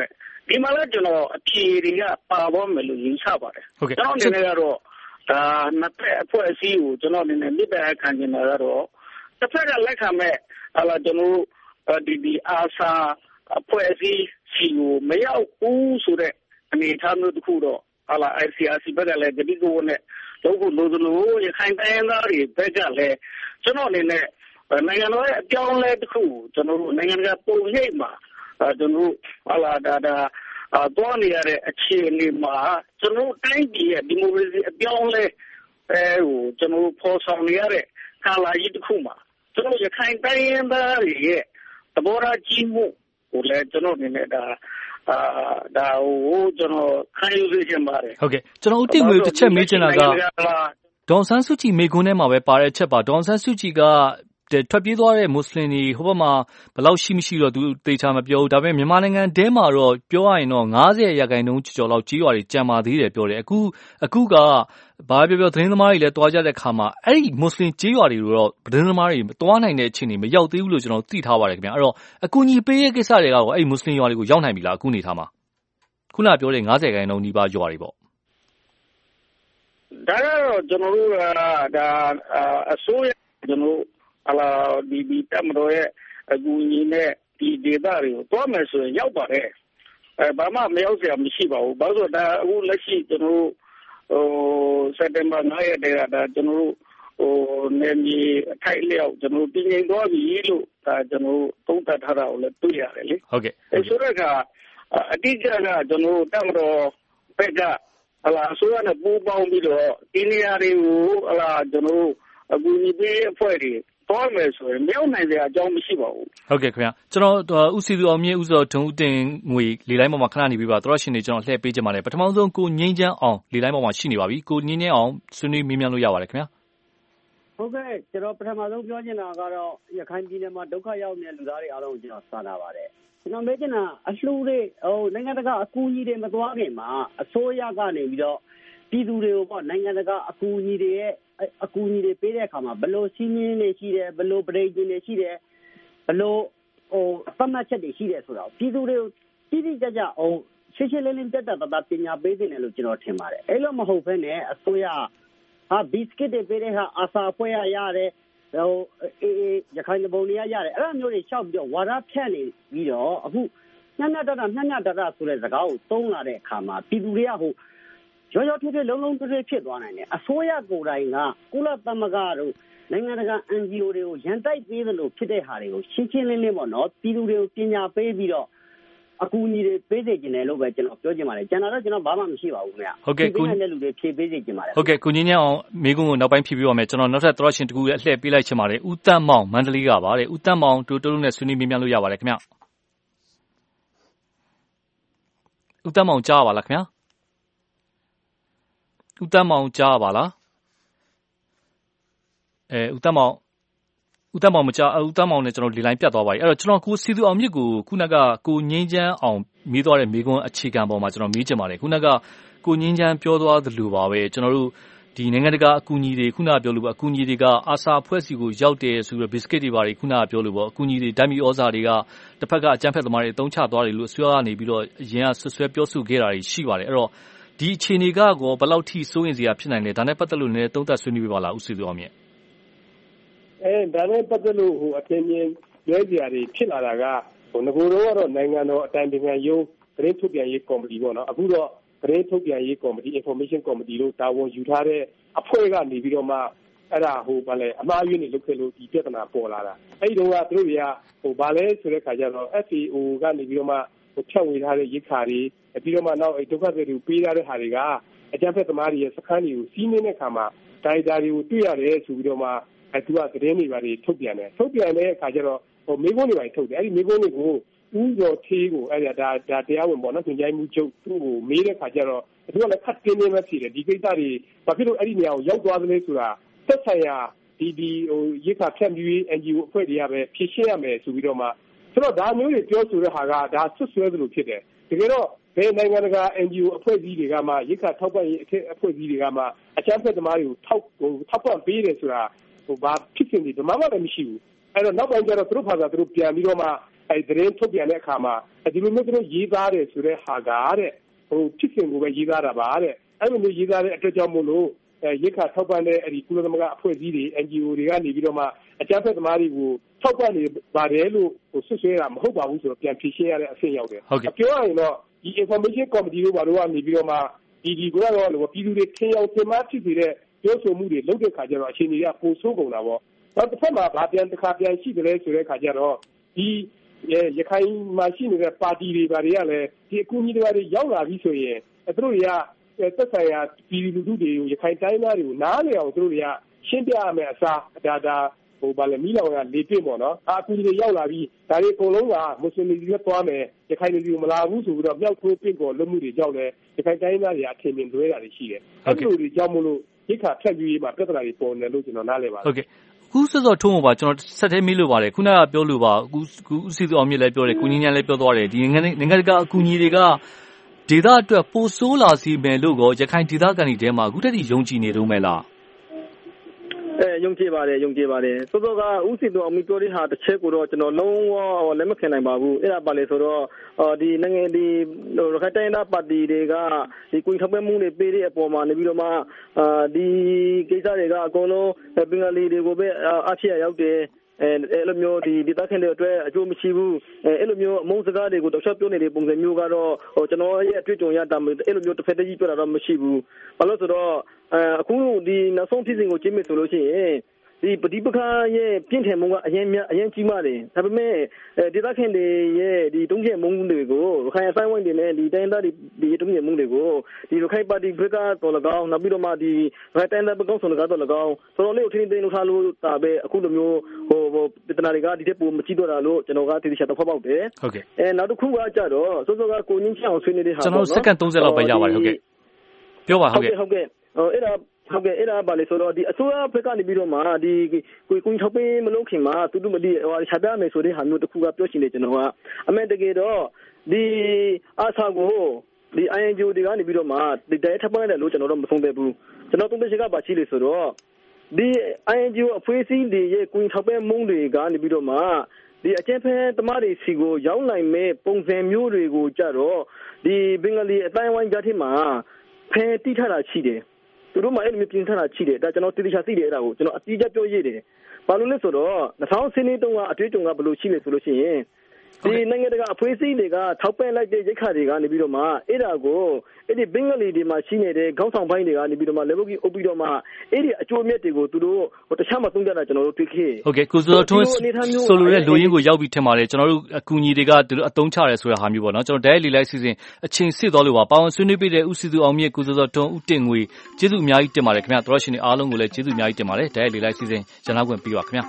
ဒီမှာလည်းကျွန်တော်အဖြေတွေကပါပေါ်မယ်လို့ယူဆပါတယ်ကျွန်တော်အနေနဲ့ကတော့ဒါနှစ်ဖက်အဖွဲ့အစည်းကိုကျွန်တော်အနေနဲ့မြစ်တာခံနေတာကတော့တစ်ဖက်ကလက်ခံမဲ့ဟာလာကျွန်တော်ဒီဒီအာစာအဖွဲ့အစည်းစီကိုမရောက်ဘူးဆိုတဲ့အနေအထားမျိုးတစ်ခုတော့ဟာလာ I C R C ဘက်ကလည်းဒီကိုနဲ့လို့ကိုလို့လို့ရခိုင်တိုင်းသားတွေဘက်ကလည်းကျွန်တော်အနေနဲ့နိုင်ငံတော်ရဲ့အပြောင်းအလဲတစ်ခုကျွန်တော်တို့နိုင်ငံကပုံရိပ်မှာကျွန်တော်ဟာလာဒါဒါတော့နေရတဲ့အခြေအနေမှာကျွန်တော်တိုင်းပြည်ရဲ့ဒီမိုကရေစီအပြောင်းလဲအဲဟိုကျွန်တော်ပေါ်ဆောင်နေရတဲ့ကာလကြီးတစ်ခုမှာကျွန်တော်ရခိုင်တိုင်းရင်းသားတွေရဲ့သဘောထားကြီးမှုကိုလည်းကျွန်တော်အနေနဲ့ဒါအာဒါဟိုကျွန်တော်ခံယူရခြင်းပါတယ်ဟုတ်ကဲ့ကျွန်တော်ဦးတင်ငွေတစ်ချက်မေးချင်တာကဒေါ်ဆန်းစုကြည်မေကွန်းထဲမှာပဲပါတဲ့အချက်ပါဒေါ်ဆန်းစုကြည်ကထွက်ပြေးသွားတဲ့မွတ်စလင်တွေဟိုဘက်မှာဘယ်လောက်ရှိမရှိတော့သူသေချာမပြောဘူးဒါပေမဲ့မြန်မာနိုင်ငံထဲမှာတော့ပြောရရင်တော့၅၀ရာခိုင်နှုန်းကျော်လောက်ကြီးရွာတွေကြံပါသေးတယ်ပြောတယ်အခုအခုကဘာပြောပြောသတင်းသမားတွေလည်းတွားကြတဲ့ခါမှာအဲ့ဒီမွတ်စလင်ကြီးရွာတွေတော့သတင်းသမားတွေတွားနိုင်တဲ့အခြေအနေမရောက်သေးဘူးလို့ကျွန်တော်သိထားပါတယ်ခင်ဗျအဲ့တော့အကူအညီပေးရေးကိစ္စတွေကရောအဲ့ဒီမွတ်စလင်ရွာတွေကိုရောက်နိုင်ပြီလားအခုနေထားမှာခုနပြောတဲ့၅၀ရာခိုင်နှုန်းနီးပါးရွာတွေပေါ့ဒါကတော့ကျွန်တော်တို့ကဒါအစိုးရကျွန်တော်အလားဒီဒီတမတော်ရဲ့အကူအညီနဲ့ဒီဒေသတွေကိုတွားမယ်ဆိုရင်ရောက်ပါတယ်အဲဘာမှမရောက်เสียမရှိပါဘူးဘာလို့ဒါအခုလက်ရှိကျွန်တော်တို့ဟိုစက်တင်ဘာနစ်ရက်တည်းကဒါကျွန်တော်တို့ဟိုနေမီအထိုက်လျောက်ကျွန်တော်ပြင်နေသွားပြီလို့ဒါကျွန်တော်သုံးသပ်ထားတာကိုလည်းတွေ့ရတယ်လေဟုတ်ကဲ့အဲဆိုတော့ကအတိအကျကကျွန်တော်တမတော်ဘက်ကဟလာအစိုးရနဲ့ပူးပေါင်းပြီးတော့ဒီနေရာတွေကိုဟလာကျွန်တော်အကူအညီပေးအဖွဲ့တွေတော့မယ်ဆိုရင်မြောက်နိုင်တဲ့အကြောင်းမရှိပါဘူးဟုတ်ကဲ့ခင်ဗျာကျွန်တော်ဦးစီသူအောင်မြင့်ဦးစောဒုံဦးတင်ငွေလေလိုင်းပေါ်မှာခဏနေပြီးပါတော်ရှင်နေကျွန်တော်လှည့်ပေးကြပါမယ်ပထမဆုံးကိုငိမ့်ချမ်းအောင်လေလိုင်းပေါ်မှာရှိနေပါပြီကိုငိမ့်ချမ်းအောင်ဆွေးနွေးမေးမြန်းလို့ရပါတယ်ခင်ဗျာဟုတ်ကဲ့ကျွန်တော်ပထမဆုံးပြောချင်တာကတော့ရခိုင်ပြည်နယ်မှာဒုက္ခရောက်နေတဲ့လူသားတွေအားလုံးကိုကျွန်တော်စာနာပါတယ်ကျွန်တော်မေးချင်တာအလှူတွေဟိုနိုင်ငံတကာအကူအညီတွေမသွားခင်မှာအစိုးရကနေပြီးတော့ပြည်သူတွေကိုပေါ့နိုင်ငံတကာအကူအညီတွေရဲ့အကူအညီတွေပေးတဲ့အခါမှာဘယ်လိုစီးမင်းတွေရှိတယ်ဘယ်လိုပရိသတ်တွေရှိတယ်ဘယ်လိုဟိုသတ်မှတ်ချက်တွေရှိတယ်ဆိုတော့ပြည်သူတွေကိုတိတိကျကျဟိုရှင်းရှင်းလင်းလင်းတက်တက်တာပညာပေးနေတယ်လို့ကျွန်တော်ထင်ပါတယ်အဲ့လိုမဟုတ်ဘဲနဲ့အစိုးရဟာဘစ်ကစ်တွေပေးတဲ့ဟာအာစာဖွဲ့ရရတယ်ဟိုအေးရခိုင်ပုံတွေရရတယ်အဲ့လိုမျိုးတွေရှောက်ပြီးတော့ဝါဒဖြန့်နေပြီးတော့အခုညညတတညညတတဆိုတဲ့စကားကိုသုံးလာတဲ့အခါမှာပြည်သူတွေကဟိုရောရောထွေးထွေးလုံးလုံးထွေးထွေးဖြစ်သွားနိုင်တယ်အစိုးရကိုယ်တိုင်ကကုလသမဂ္ဂတို့နိုင်ငံတကာ N G O တွေကိုရန်တိုက်ပေးသလိုဖြစ်တဲ့ဟာတွေကိုရှင်းရှင်းလင်းလင်းပေါ့နော်ပြည်သူတွေကိုပညာပေးပြီးတော့အကူအညီတွေပေးစေချင်တယ်လို့ပဲကျွန်တော်ပြောချင်ပါတယ်ကျွန်တော်တော့ကျွန်တော်ဘာမှမရှိပါဘူးခင်ဗျဟုတ်ကဲ့ကိုတဲ့လူတွေဖြည့်ပေးစေချင်ပါတယ်ဟုတ်ကဲ့ကိုငင်းညအောင်မိကုန်းကိုနောက်ပိုင်းဖြည့်ပြီးပါမယ်ကျွန်တော်နောက်ထပ်သရရှင်တကူရဲ့အလှည့်ပေးလိုက်ချင်ပါတယ်ဦးတန်းမောင်မန္တလေးကပါတဲ့ဦးတန်းမောင်တို့တို့နဲ့ဆွေးနွေးမေးမြန်းလို့ရပါတယ်ခင်ဗျဦးတန်းမောင်ကြားပါလားခင်ဗျဦးတန်းမောင်ကြားပါလားအဲဦးတန်းမောင်ဦးတန်းမောင်မကြားဦးတန်းမောင်နဲ့ကျွန်တော်ဒီလိုင်းပြတ်သွားပါပြီအဲ့တော့ကျွန်တော်ကိုစီသူအောင်မြစ်ကိုခုနကကိုငင်းချမ်းအောင်မေးသွားတဲ့မေးခွန်းအခြေခံပေါ်မှာကျွန်တော်မေးချင်ပါတယ်ခုနကကိုငင်းချမ်းပြောသွားသလိုပါပဲကျွန်တော်တို့ဒီနိုင်ငံတကာအကူအညီတွေခုနကပြောလို့ပေါ့အကူအညီတွေကအာစာအဖွဲ့စီကိုရောက်တယ်ဆိုပြီးဘစ်ကစ်တွေပါတွေခုနကပြောလို့ပေါ့အကူအညီတွေဓာတ်မီဩဇာတွေကတစ်ဖက်ကအကြမ်းဖက်သမားတွေအသုံးချသွားတယ်လို့အစိုးရကနေပြီးတော့အရင်ကဆွဆွဲပြောဆိုခဲ့တာတွေရှိပါတယ်အဲ့တော့ဒီအခြေအနေကကောဘယ်လောက်ထိစိုးရင်စရာဖြစ်နိုင်လဲဒါနဲ့ပတ်သက်လို့လည်းသုံးသပ်ဆွေးနွေးပြပါလားဦးစီသူအောင်မြင့်အဲဒါနဲ့ပတ်သက်လို့ဟိုအထင်မြင်ပြောကြရတွေဖြစ်လာတာကဟိုငကိုတော့ကတော့နိုင်ငံတော်အတိုင်ပင်ခံရုံးသတင်းထုတ်ပြန်ရေးကော်မတီပေါ့နော်အခုတော့သတင်းထုတ်ပြန်ရေးကော်မတီ information committee လို့တာဝန်ယူထားတဲ့အဖွဲ့ကနေပြီးတော့မှအဲ့ဒါဟိုဗာလဲအမှားယွင်းနေလုပ်ခဲ့လို့ဒီပြဿနာပေါ်လာတာအဲ့ဒီတော့ကသူတို့တွေကဟိုဗာလဲဆိုတဲ့ခါကျတော့ F A O ကနေပြီးတော့မှဟိုဖြတ်ဝေထားတဲ့ရိတ်ခါတွေပြီးတော့မှနောက်ဒုက္ခသည်တွေပေးထားတဲ့ဟာတွေကအကြမ်းဖက်သမားတွေရဲ့စခန်းတွေကိုစီးနှင်းတဲ့ခါမှာဒါရိုက်တာတွေကိုတွေ့ရတယ်ဆိုပြီးတော့မှအဲသူကသတင်းတွေပါတွေထုတ်ပြန်တယ်ထုတ်ပြန်တဲ့အခါကျတော့ဟိုမိကုန်းတွေပါထုတ်တယ်အဲ့ဒီမိကုန်းတွေကိုဦးကျော်သေးကိုအဲ့ဒါဒါတရားဝင်ပေါ့နော်သင်ကြားမှုချုပ်သူ့ကိုမေးတဲ့ခါကျတော့သူကလည်းခတ်တင်းတင်းပဲဖြစ်တယ်ဒီကိစ္စတွေဘာဖြစ်လို့အဲ့ဒီနေရာကိုရောက်သွားသလဲဆိုတာသက်ဆိုင်ရာဒီဒီဟိုရိတ်ခါဖြန့်ပြီး N G O အဖွဲ့တွေကပဲဖြည့်ရှင်းရမယ်ဆိုပြီးတော့မှဆိုတော့ဒါမျိုးတွေပြောဆိုတဲ့ဟာကဒါဆွဆွဲသလိုဖြစ်တယ်တကယ်တော့ဘယ်နိုင်ငံတကာ N G O အဖွဲ့အစည်းတွေကမှရိတ်ခါထောက်ပံ့ရေးအဖွဲ့အစည်းတွေကမှအကြမ်းဖက်သမားတွေကိုထောက်ဟိုထောက်ပံ့ပေးတယ်ဆိုတာဟိုဘာဖြစ်နေဒီမှမလည်းမရှိဘူးအဲ့တော့နောက်ပိုင်းကျတော့သူတို့ဘာသာသူတို့ပြန်ပြီးတော့မှအဲသတင်းထုတ်ပြန်တဲ့အခါမှာဒီလိုမျိုးတို့ရေးသားတယ်ဆိုတဲ့ဟာကတဲ့ဟိုဖြစ်စဉ်ကိုပဲရေးသားတာပါတဲ့အဲ့လိုမျိုးရေးသားတဲ့အတွက်ကြောင့်မို့လို့အဲရိခါထောက်ပံ့တဲ့အဲဒီကုလသမဂ္ဂအဖွဲ့အစည်းတွေ N G O တွေကနေပြီးတော့မှအကြမ်းဖက်သမားတွေကိုထောက်ပံ့နေပါတယ်လို့ဟိုဆွဆွဲတာမဟုတ်ပါဘူးဆိုတော့ပြန်ဖြေရှင်းရတဲ့အဆင့်ရောက်တယ်ပြောရရင်တော့ဒီ information committee တို့ဘာလို့ကနေပြီးတော့မှဒီဒီကတော့လို့ပြည်သူတွေထင်အောင်ထင်မှားဖြစ်နေတဲ့ပြောဆိုမှုတွေလုပ်တဲ့ခါကျတော့အချိန်ကြီးကပိုဆိုးကုန်တာပေါ့နောက်တစ်ဖက်မှာဗာပြန်တစ်ခါပြန်ရှိတယ်လဲဆိုတဲ့ခါကျတော့ဒီရခိုင်မှာရှိနေတဲ့ပါတီတွေဘာတွေကလည်းဒီအကူအညီတွေရောက်လာပြီဆိုရင်သူတို့တွေကသက်ဆိုင်ရာပြည်သူလူထုတွေကိုရခိုင်တိုင်းသားတွေကိုနားလည်အောင်သူတို့တွေကရှင်းပြရမယ်အစားဒါဒါဟိုဗာလေမိလောင်ကလေပြစ်ပေါ့နော်အကူအညီတွေရောက်လာပြီဒါတွေအကုန်လုံးကမွတ်စလင်တွေသွားမယ်ရခိုင်တွေကိုမလာဘူးဆိုပြီးတော့မြောက်ထိုးပင့်ကောလုပ်မှုတွေကြောင့်လည်းရခိုင်တိုင်းသားတွေအထင်မြင်လွဲတာတွေရှိတယ်အဲ့လိုတွေကြောင့်မလို့ရိခါဖြတ်ပြီးရေးမှာပြဿနာတွေပေါ်နေလို့ကျွန်တော်နားလည်ပါတယ်ဟုတ်ကဲ့ခုစောစောထုံးပါကျွန်တော်ဆက်သေးမေးလို့ပါတယ်ခုနကပြောလို့ပါအခုခုဥစီသူအောင်မြင့်လည်းပြောတယ်ကုညီညာလည်းပြောသွားတယ်ဒီနိုင်ငံနိုင်ငံကအကူအညီတွေကဒေသအတွက်ပိုဆိုးလာစီမယ်လို့ကောရခိုင်ဒေသကန်တွေထဲမှာအခုတည်းကယုံကြည်နေတော့မယ်လားအဲယုံကြည်ပါတယ်ယုံကြည်ပါတယ်စောစောကဥစီသူအောင်မြင့်ပြောတဲ့ဟာတစ်ချက်ကိုတော့ကျွန်တော်လုံးဝလက်မခံနိုင်ပါဘူးအဲ့ဒါပါလေဆိုတော့ဒီနိုင်ငံဒီရခိုင်တိုင်းသားပါတီတွေကဒီကွန်ထပ်မှုတွေပေးတဲ့အပေါ်မှာနေပြီးတော့မှအာဒီကိစ္စတွေကအကုန်လုံးဘင်္ဂလီတွေကိုပဲအဖြစ်ရောက်တယ်အဲအဲ့လိုမျိုးဒီဒေသခံတွေအတွက်အကျိုးမရှိဘူးအဲအဲ့လိုမျိုးအမုန်းစကားတွေကိုတောက်လျှောက်ပြောနေတဲ့ပုံစံမျိုးကတော့ဟိုကျွန်တော်ရဲ့အတွေ့အကြုံရတာအဲ့လိုမျိုးတစ်ဖက်တည်းကြီးပြောတာတော့မရှိဘူးဘာလို့ဆိုတော့အခုဒီနောက်ဆုံးဖြစ်စဉ်ကိုကြည့်မယ်ဆိုလို့ရှိရင်ဒီပဋိပက္ခရဲ့ပြင်းထန်မှုကအရင်အရင်ကြီးမားတယ်ဒါပေမဲ့ဒေသခံတွေရဲ့ဒီတုံ့ပြန်မှုတွေကိုရခိုင်အဆိုင်ဝိုင်းတွေနဲ့ဒီတိုင်းသားဒီတုံ့ပြန်မှုတွေကိုဒီရခိုင်ပါတီဘက်ကတော့၎င်းနောက်ပြီးတော့မှဒီရခိုင်တိုင်းသားဘက်ကတော့၎င်းတော်တော်လေးကိုထင်းထင်းလုပ်ထားလို့ဒါပဲအခုလိုမျိုးဟိုပြဿနာတွေကဒီတက်ပိုမကြည့်တော့တာလို့ကျွန်တော်ကတည်ချာတော့ဖောက်ပေါက်တယ်ဟုတ်ကဲ့အဲနောက်တစ်ခုကကြတော့စောစောကကိုငင်းချအောင်ဆွေးနေတဲ့ဟာကျွန်တော်စက္ကန့်သုံးဆယ်လောက်ပဲရပါတယ်ဟုတ်ကဲ့ပြောပါဟုတ်ကဲ့ဟုတ်ကဲ့အဲ့ဒါဟုတ်ကဲ့အဲ့ဒါပါလေဆိုတော့ဒီအစိုးရဘက်ကနေပြီးတော့မှဒီကိုကိုထောက်ပေးမလုပ်ခင်မှာသူတို့မဒီဟိုရှာပြမယ်ဆိုတဲ့ဟာမျိုးတစ်ခုကပြောရှင်နေကျွန်တော်ကအမေတကယ်တော့ဒီအားစာကိုဒီ I N G O တွေကနေပြီးတော့မှဒီတိုင်းထပ်ပလိုက်တယ်လို့ကျွန်တော်တို့မဆုံးသက်ဘူးကျွန်တော်သုံးသက်ချက်ကပါရှိလေဆိုတော့ဒီ I N G O အဖွဲ့အစည်းတွေရဲ့ကိုထောက်ပေးမှုတွေကနေပြီးတော့မှဒီအကျဉ်းဖက်သမားတွေစီကိုရောက်နိုင်မဲ့ပုံစံမျိုးတွေကိုကြတော့ဒီဘင်္ဂလီအတိုင်းဝိုင်းကြားထဲမှာဖယ်တိထတာရှိတယ်သူတို့မှအဲ့လိုမျိုးပြင်ဆင်တာရှိတယ်ဒါကျွန်တော်တိတိကျသိတယ်အဲ့ဒါကိုကျွန်တော်အတိအကျပြောရည်တယ်ဘာလို့လဲဆိုတော့၂၀၁၂တုန်းကအတွေ့အကြုံကဘယ်လိုရှိလဲဆိုလို့ရှိရင်ဒီနိုင်ငံတကာအဖွဲ့အစည်းတွေကထောက်ပံ့လိုက်တဲ့ရိက္ခာတွေကနေပြီးတော့မှအဲ့ဒါကိုအဲ့ဒီဘင်္ဂလီတွေမှာရှိနေတဲ့ခေါင်းဆောင်ပိုင်းတွေကနေပြီးတော့မှလက်ဘုတ်ကြီးအုပ်ပြီးတော့မှအဲ့ဒီအကျိုးအမြတ်တွေကိုသူတို့ဟိုတခြားမှသုံးကြတာကျွန်တော်တို့တွေ့ခဲ့ဟုတ်ကဲ့ကိုစောထွန်းဆိုလိုတဲ့လူရင်းကိုရောက်ပြီးထင်ပါတယ်ကျွန်တော်တို့အကူအညီတွေကသူတို့အသုံးချရဲဆိုတဲ့ဟာမျိုးပေါ့နော်ကျွန်တော်တိုက်ရိုက်လေးလိုက်စီစဉ်အချိန်စစ်သွားလို့ပါပါဝင်ဆွေးနွေးပေးတဲ့ဥစီသူအောင်မြင့်ကိုစောထွန်းဦးတင်ငွေကျေးဇူးအများကြီးတင်ပါတယ်ခင်ဗျာတော်ရှင်တွေအားလုံးကိုလည်းကျေးဇူးအများကြီးတင်ပါတယ်တိုက်ရိုက်လေးလိုက်စီစဉ်ရန်လာခွင့်ပေးပါခင်ဗျာ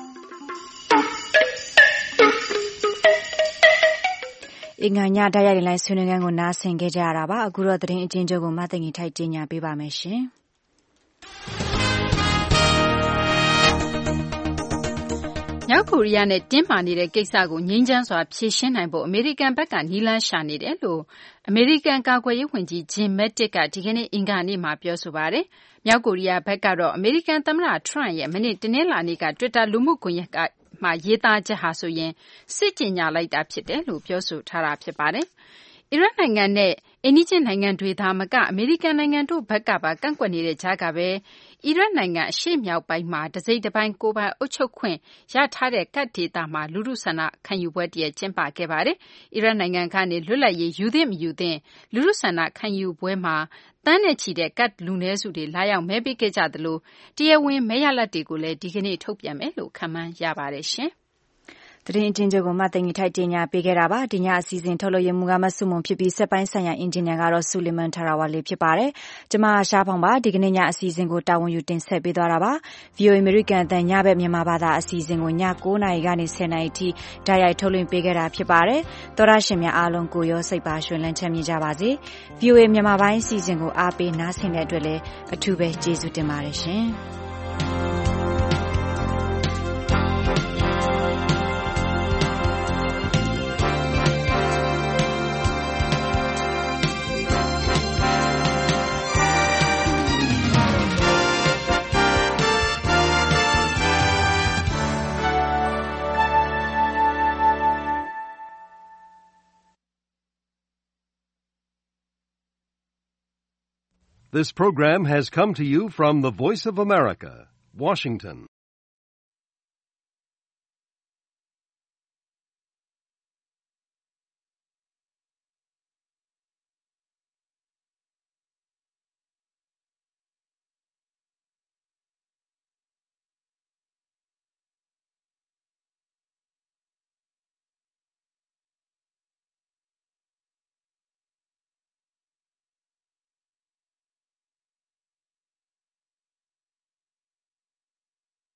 အင်္ဂါညတိုက်ရိုက်လိုင်းဆွေးနွေးခန်းကိုနားဆင်ခဲ့ကြရတာပါအခုတော့သတင်းအကျဉ်းချုပ်ကိုမသိငီထိုက်တင်ညာပေးပါမယ်ရှင်မြောက်ကိုရီးယားနဲ့တင်းမာနေတဲ့ကိစ္စကိုငြိမ်းချမ်းစွာဖြေရှင်းနိုင်ဖို့အမေရိကန်ဘက်ကနည်းလမ်းရှာနေတယ်လို့အမေရိကန်ကာကွယ်ရေးဝန်ကြီးဂျင်မက်တစ်ကဒီကနေ့အင်္ဂါနေ့မှာပြောဆိုပါတယ်မြောက်ကိုရီးယားဘက်ကတော့အမေရိကန်သမ္မတထရန့်ရဲ့မနေ့တနင်္လာနေ့က Twitter လူမှုကွန်ရက်ကမှာရေးသားချက်ဟာဆိုရင်စစ်ကြေညာလိုက်တာဖြစ်တယ်လို့ပြောဆိုထားတာဖြစ်ပါတယ်။အီရတ်နိုင်ငံနဲ့အိမ်နီးချင်းနိုင်ငံတွေသာမကအမေရိကန်နိုင်ငံတို့ဘက်ကပါကန့်ကွက်နေတဲ့ကြားကပဲအီရတ်နိုင်ငံအရှေ့မြောက်ပိုင်းမှာတစိမ့်တစ်ပိုင်းကိုယ်ပိုင်အုပ်ချုပ်ခွင့်ရထားတဲ့ကတ်ဒေသမှာလူထုဆန္ဒခံယူပွဲတည်းကျင်းပခဲ့ပါတယ်။အီရတ်နိုင်ငံကနေလွတ်လပ်ရေးယူသင့်မယူသင့်လူထုဆန္ဒခံယူပွဲမှာတန်းနဲ့ချီတဲ့ကတ်လူနည်းစုတွေလာရောက်မဲပေးခဲ့ကြသလိုတရားဝင်မဲရလဒ်တွေကိုလည်းဒီကနေ့ထုတ်ပြန်မယ်လို့ခန့်မှန်းရပါတယ်ရှင်။သတင်းအကျဉ်းချုပ်ကိုမသိငီထိုက်တင်ညာပေးခဲ့တာပါဒီညအစီအစဉ်ထုတ်လို့ရမှုကမဆုမွန်ဖြစ်ပြီးစက်ပိုင်းဆိုင်ရာအင်ဂျင်နီယာကတော့ဆူလီမန်ထာရာဝါလီဖြစ်ပါတယ်ကျမရှားဖောင်ပါဒီကနေ့ညအစီအစဉ်ကိုတာဝန်ယူတင်ဆက်ပေးသွားတာပါ ဗီအိုအေ American အသံညဘက်မြန်မာဘာသာအစီအစဉ်ကိုည၉နာရီကနေ၁၀နာရီထိဓာတ်ရိုက်ထုတ်လွှင့်ပေးခဲ့တာဖြစ်ပါတယ်သောရရှင်များအားလုံးကိုရောစိတ်ပါရွှင်လန်းချမ်းမြေ့ကြပါစေ ဗီအိုအေ မြန်မာပိုင်းအစီအစဉ်ကိုအားပေးနားဆင်တဲ့အတွက်လည်းအထူးပဲကျေးဇူးတင်ပါတယ်ရှင် This program has come to you from the Voice of America, Washington.